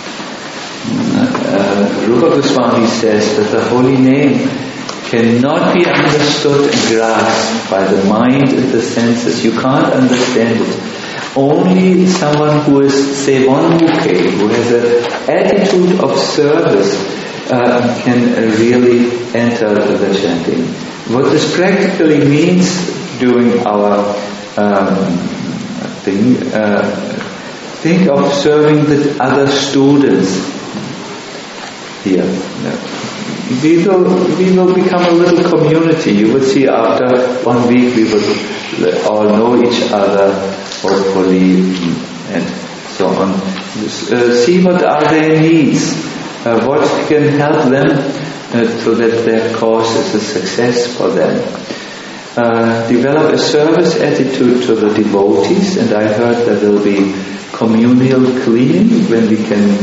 Rupa Goswami says that the holy name cannot be understood and grasped by the mind and the senses. You can't understand it. Only someone who is sevonmukhe, who has an attitude of service, can really enter the chanting. What this practically means during our think of serving the other students here. We will become a little community. You will see after 1 week we will all know each other, hopefully, and so on. See what are their needs, what can help them so that their course is a success for them. Develop a service attitude to the devotees, and I heard that there will be communal cleaning when we can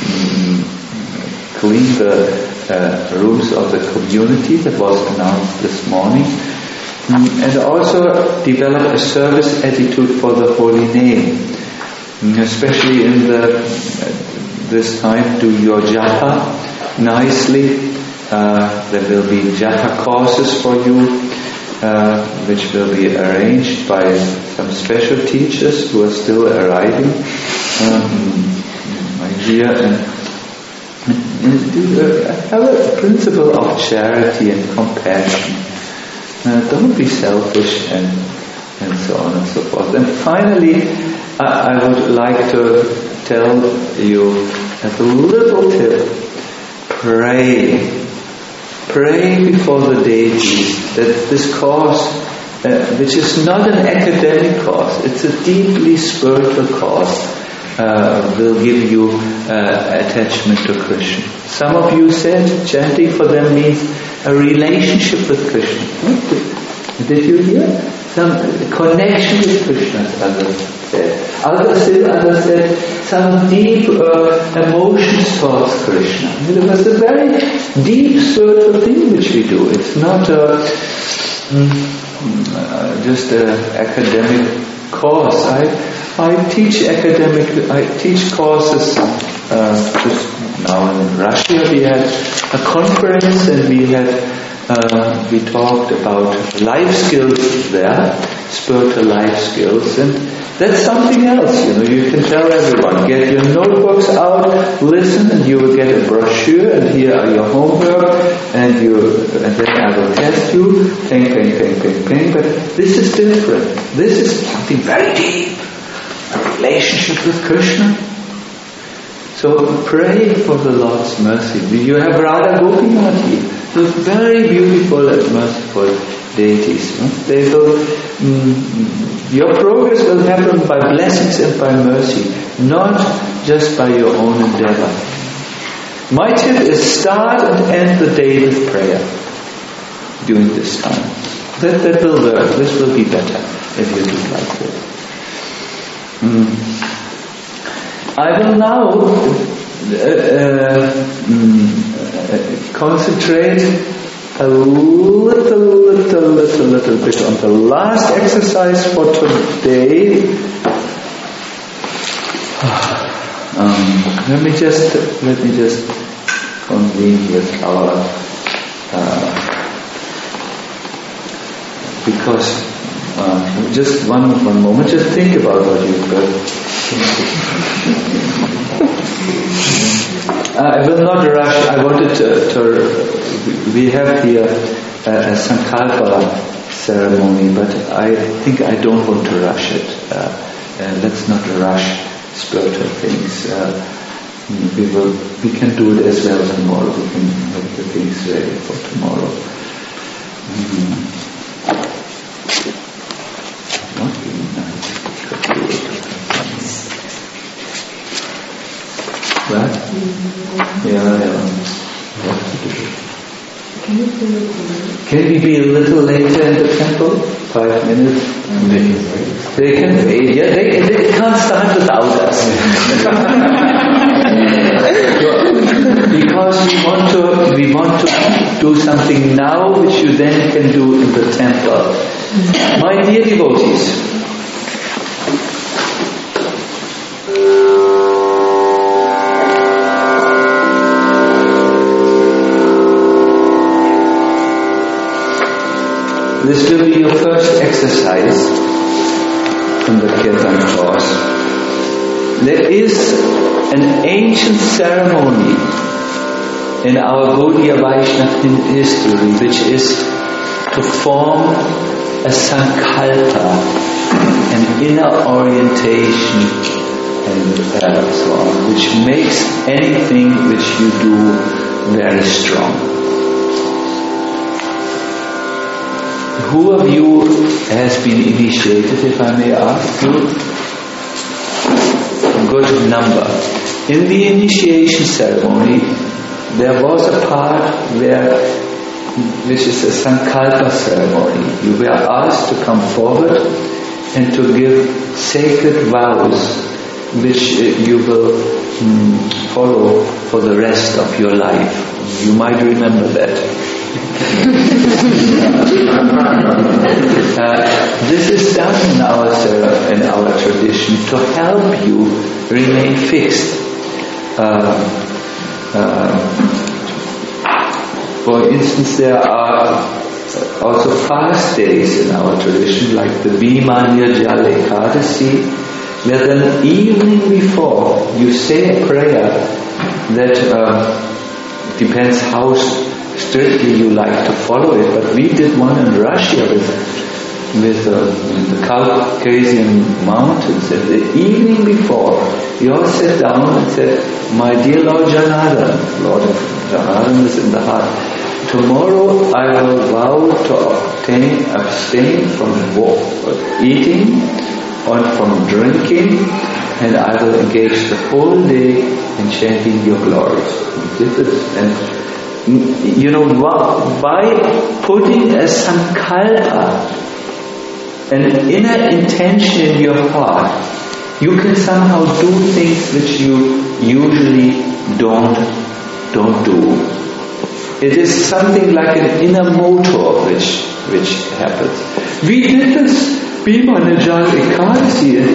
clean the rooms of the community. That was announced this morning. And also develop a service attitude for the holy name, especially in this time. Do your japa nicely. There will be japa courses for you, which will be arranged by some special teachers who are still arriving here, and have a principle of charity and compassion. Don't be selfish and so on and so forth. And finally, I would like to tell you as a little tip, pray before the deities that this course, which is not an academic course, it's a deeply spiritual course, will give you attachment to Krishna. Some of you said chanting for them means a relationship with Krishna. Did you hear? Some connection with Krishna, others said. Others said some deep emotions towards Krishna. It was a very deep spiritual thing which we do. It's not just an academic course. I teach courses just now in Russia. We had a conference and we talked about life skills there, spiritual life skills, and that's something else. You can tell everyone, get your notebooks out, listen, and you will get a brochure, and here are your homework, and then I will test you, ping. But this is different. This is something very deep, a relationship with Krishna. So pray for the Lord's mercy. You have Radha Gopinath, those very beautiful and merciful deities. They will, your progress will happen by blessings and by mercy, not just by your own endeavor. My tip is start and end the day with prayer during this time. That will work. This will be better if you do it like this. I will now concentrate a little bit on the last exercise for today. Let me just convene with our because just one moment, just think about what you've got. I will not rush. I wanted to we have here a Sankalpa ceremony, but I think I don't want to rush it. Let's not rush spiritual things. We can do it as well tomorrow. We can make the things ready for tomorrow. Right? Yeah. Can we be a little later in the temple? 5 minutes? They can wait. Yeah, they can't start without us. Because we want to do something now which you then can do in the temple. My dear devotees, this will be your first exercise in the Kirtan course. There is an ancient ceremony in our Gaudiya Vaishnava history which is to form a sankalpa, an inner orientation and so on, which makes anything which you do very strong. Who of you has been initiated, if I may ask you? good number. In the initiation ceremony, there was a part which is a Sankalpa ceremony. You were asked to come forward and to give sacred vows which you will follow for the rest of your life. You might remember that. This is done in our tradition to help you remain fixed. For instance, there are also fast days in our tradition, like the Bhima Nirjala Ekadasi, where the evening before you say a prayer that depends how strictly you like to follow it. But we did one in Russia with the Caucasian mountains. And the evening before, you all sat down and said, "My dear Lord Janardhan," Lord Janardhan is in the heart, "tomorrow I will vow to abstain from eating and from drinking, and I will engage the whole day in chanting your glories." And by putting a sankalpa, an inner intention in your heart, you can somehow do things which you usually don't do. It is something like an inner motor which happens. We did this Bhima Nirjala Ekadasi, and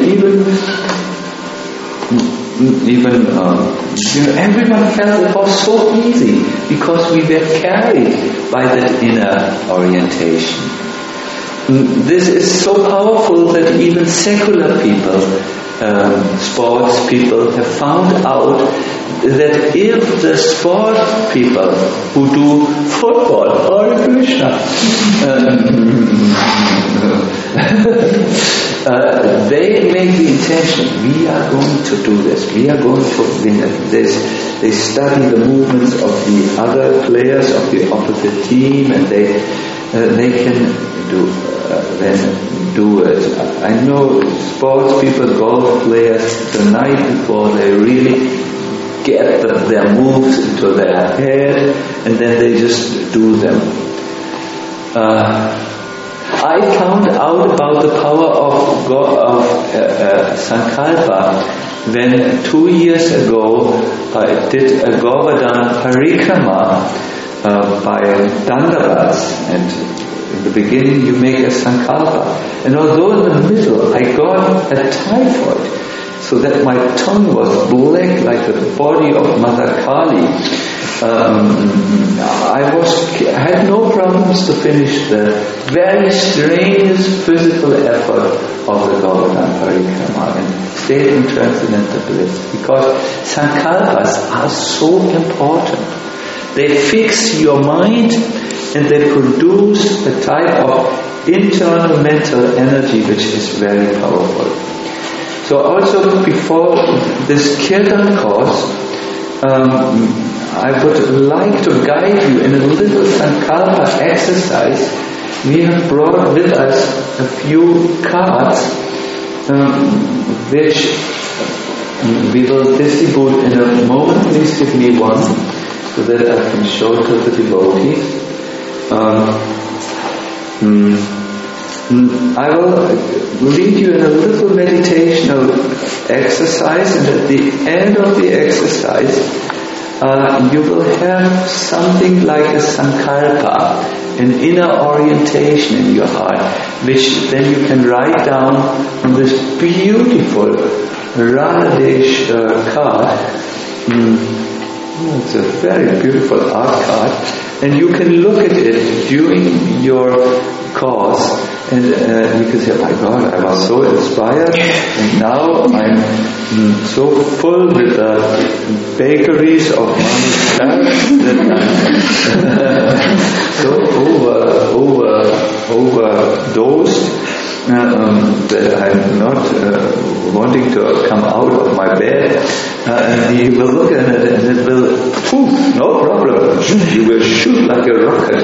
even everyone felt it was so easy because we were carried by that inner orientation. This is so powerful that even secular people, sports people, have found out that if the sport people who do football, Hare Krishna, they make the intention, we are going to do this, we are going to win it. They study the movements of the other players of the opposite team, and they can do it. I know sports people, golf players, the night before they really get their moves into their head, and then they just do them. I found out about the power of Sankalpa when 2 years ago I did a Govardhan Parikrama by Dandavats, and in the beginning you make a Sankalpa, and although in the middle I got a typhoid, so that my tongue was black like the body of Mother Kali, I had no problems to finish the very strenuous physical effort of the Govardhan Parikrama and stayed in transcendental bliss, because sankalpas are so important. They fix your mind and they produce a type of internal mental energy which is very powerful. So also before this Kirtan course, I would like to guide you in a little Sankalpa exercise. We have brought with us a few cards which we will distribute in a moment. Please give me one so that I can show to the devotees. I will lead you in a little meditational exercise, and at the end of the exercise you will have something like a sankalpa, an inner orientation in your heart, which then you can write down on this beautiful Radhadesh card. It's a very beautiful art card, and you can look at it during your course, and you can say, "Oh my God, I was so inspired, and now I'm so full with the bakeries of Mami's parents that I'm so overdosed that I'm not wanting to come out of my bed." And you will look at it, and it will, no problem, you will shoot like a rocket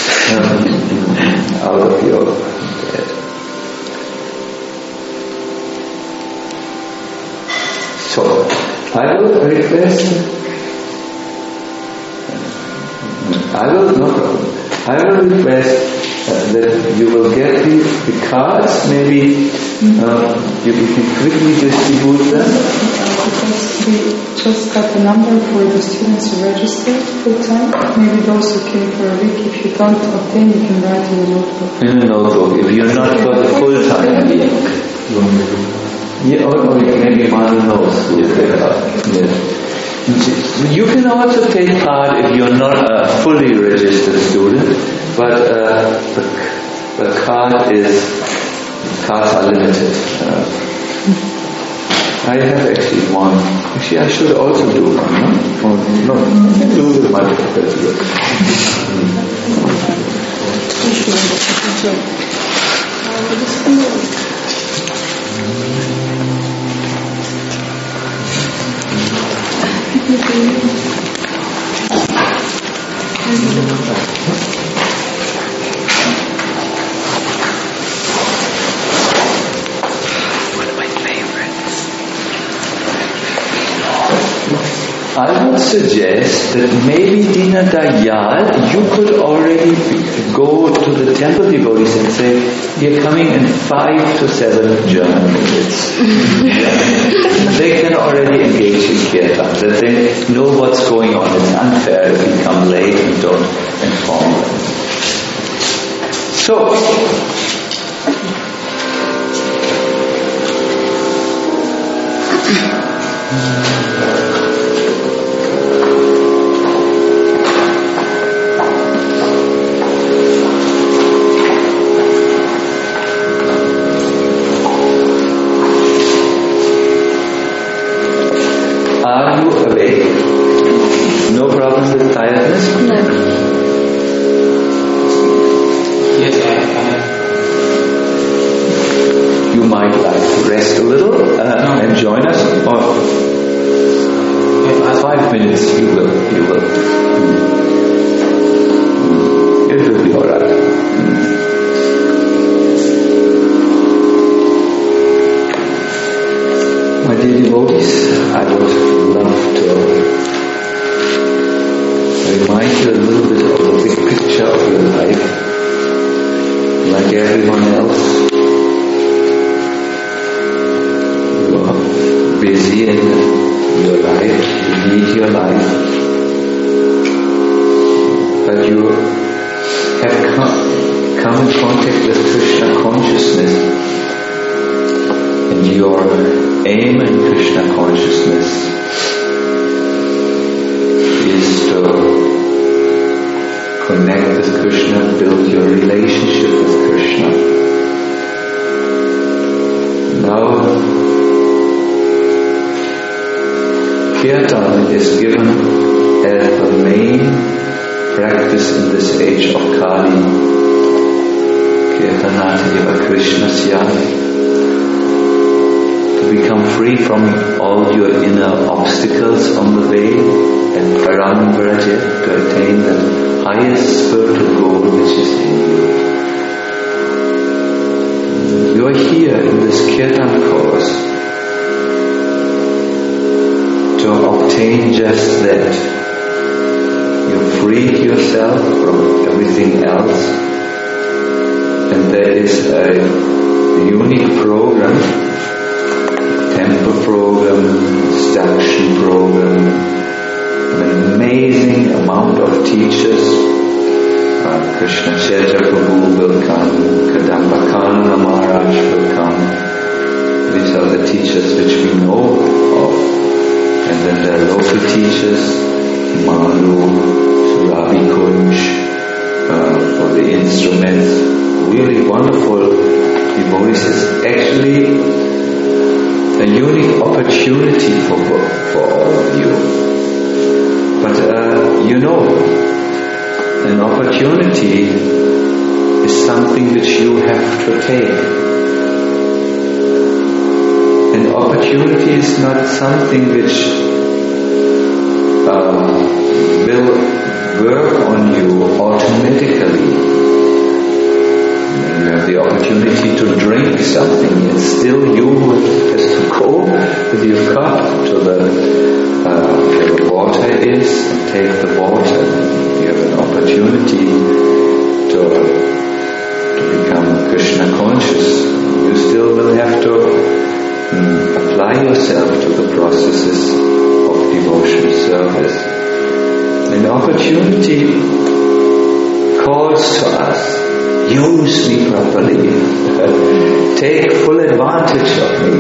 out of your bed. So, I will request that you will get the cards. Maybe you can quickly distribute them. Because we just got the number for the students who registered full time. Maybe those who came for a week. If you can't obtain, you can write in a notebook. In a notebook. If you're not for the full time week. Yeah, or maybe Manu knows who they are. Yeah. You can also take part if you're not a fully registered student, but the cards are limited. I have actually one. Actually, I should also do one. No, I can do the multiple. I would suggest that maybe Dina Dayal, you could already go to the temple devotees and say, we are coming in 5 to 7 German minutes. They can already engage in kirtan, that they know what's going on. It's unfair if you come late and don't inform them. So, Kirtan is given as the main practice in this age of Kali. Kirtanateva Krishnasya. To become free from all your inner obstacles on the way and Paramvraja, to attain the highest spiritual goal which is in you. You are here in this Kirtan course to obtain just that. You freed yourself from everything else, and there is a unique program, temple program, instruction program, an amazing amount of teachers. Krishna Chaitya Prabhu will come, Kadamba Kanana Maharaj will come. These are the teachers which we know of. And then there are local teachers, Malu, Surabi Kunj, for the instruments. Really wonderful devotees. It's actually a unique opportunity for all of you. But you know, an opportunity is something which you have to take. An opportunity is not something which will work on you automatically. You have the opportunity to drink something. It's still you who has to go with your cup to where the water is and take the water. You have an opportunity to become Krishna conscious. You still will have to apply yourself to the processes of devotional service. An opportunity calls to us, use me properly, take full advantage of me.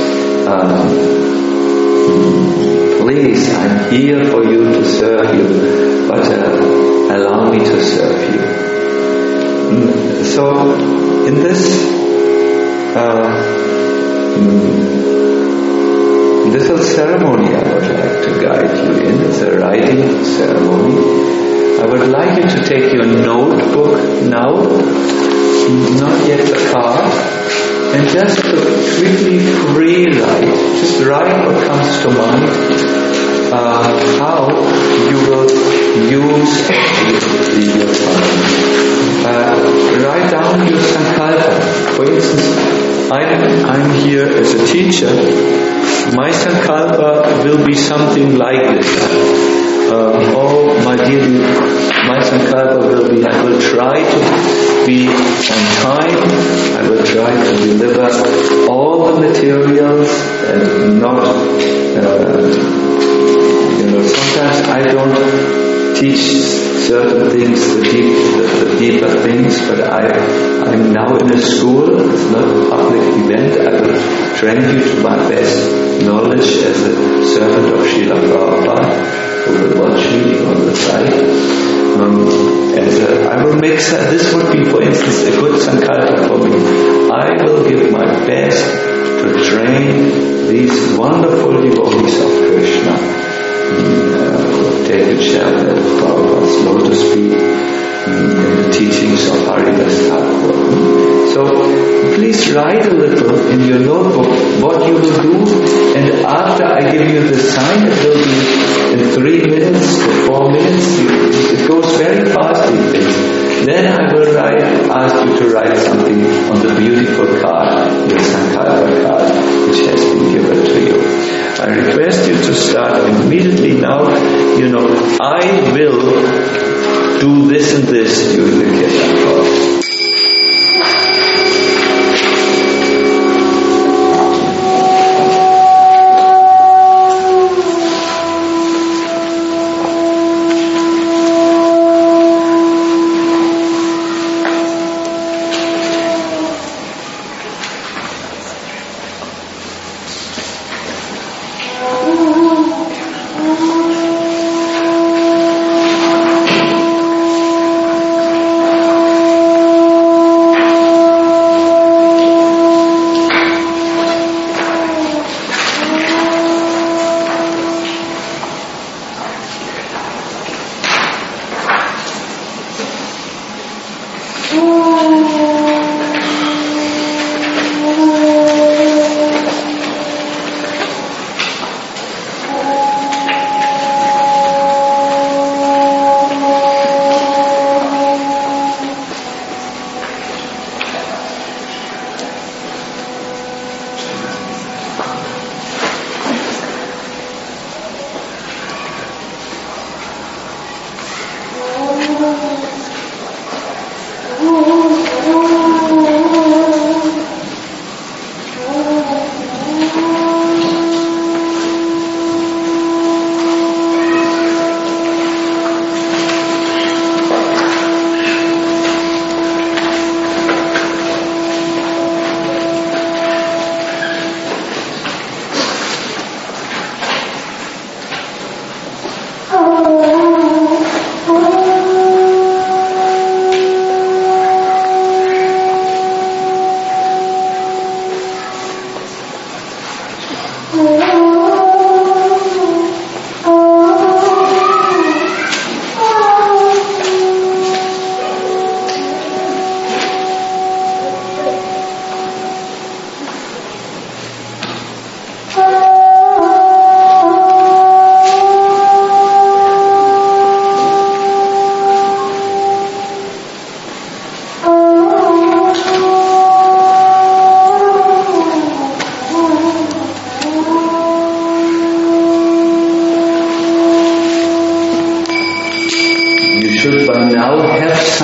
Please, I'm here for you to serve you, but allow me to serve you. So, in this little ceremony I would like to guide you in. It's a writing ceremony. I would like you to take your notebook now, not yet the card, and just to quickly free-write. Just write what comes to mind, how you will use your time. Write down your sankalpa. For instance, I'm here as a teacher. My sankalpa will be something like this. My sankalpa will be, I will try to be on time, I will try to deliver all the materials and not, sometimes I don't teach certain things, the deeper things, but I'm now in a school, it's not a public event, I will train you to my best knowledge as a servant of Srila Prabhupada, who will watch me on the side. I will make, this would be, for instance, a good sankalpa for me. I will give my best to train these wonderful devotees of Krishna. David Shelton, Prabhupada's lotus feet, and the teachings of Haridas Thakur. So please write a little in your notebook what you will do, and after I give you the sign, it will be in 3 minutes to 4 minutes. It goes very fast these days. Then I will ask you to write something on the beautiful card, the Sankalpa card, which has been given to you. I request you to start immediately now. I will do this and this during the Kirtan course.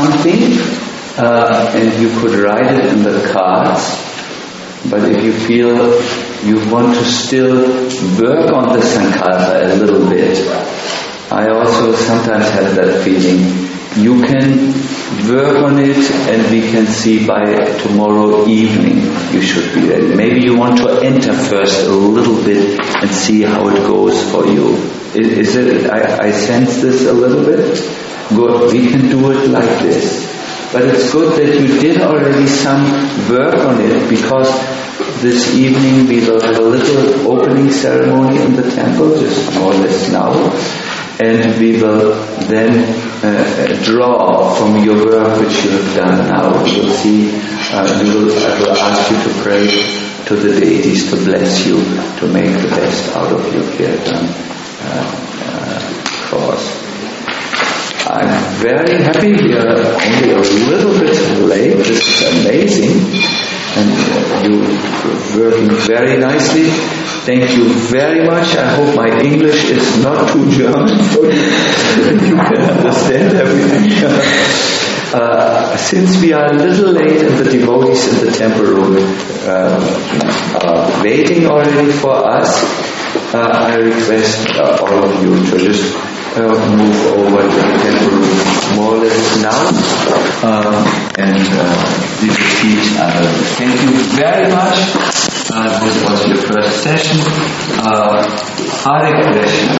something, and you could write it in the cards. But if you feel you want to still work on the sankalpa a little bit, I also sometimes have that feeling. You can work on it, and we can see by tomorrow evening you should be ready. Maybe you want to enter first a little bit and see how it goes for you. Is it? I sense this a little bit. Good. We can do it like this. But it's good that you did already some work on it, because this evening we will have a little opening ceremony in the temple, just more or less now. And we will then draw from your work which you have done now. You will see, I will ask you to pray to the deities to bless you, to make the best out of your kirtan course. I'm very happy we are only a little bit late. This is amazing. And you're working very nicely. Thank you very much. I hope my English is not too German for you. You can understand everything. Since we are a little late and the devotees in the temple room are waiting already for us, I request all of you to just move over to the temple room more or less now, and visit each other. Thank you very much. This was your first session. Hare Krishna.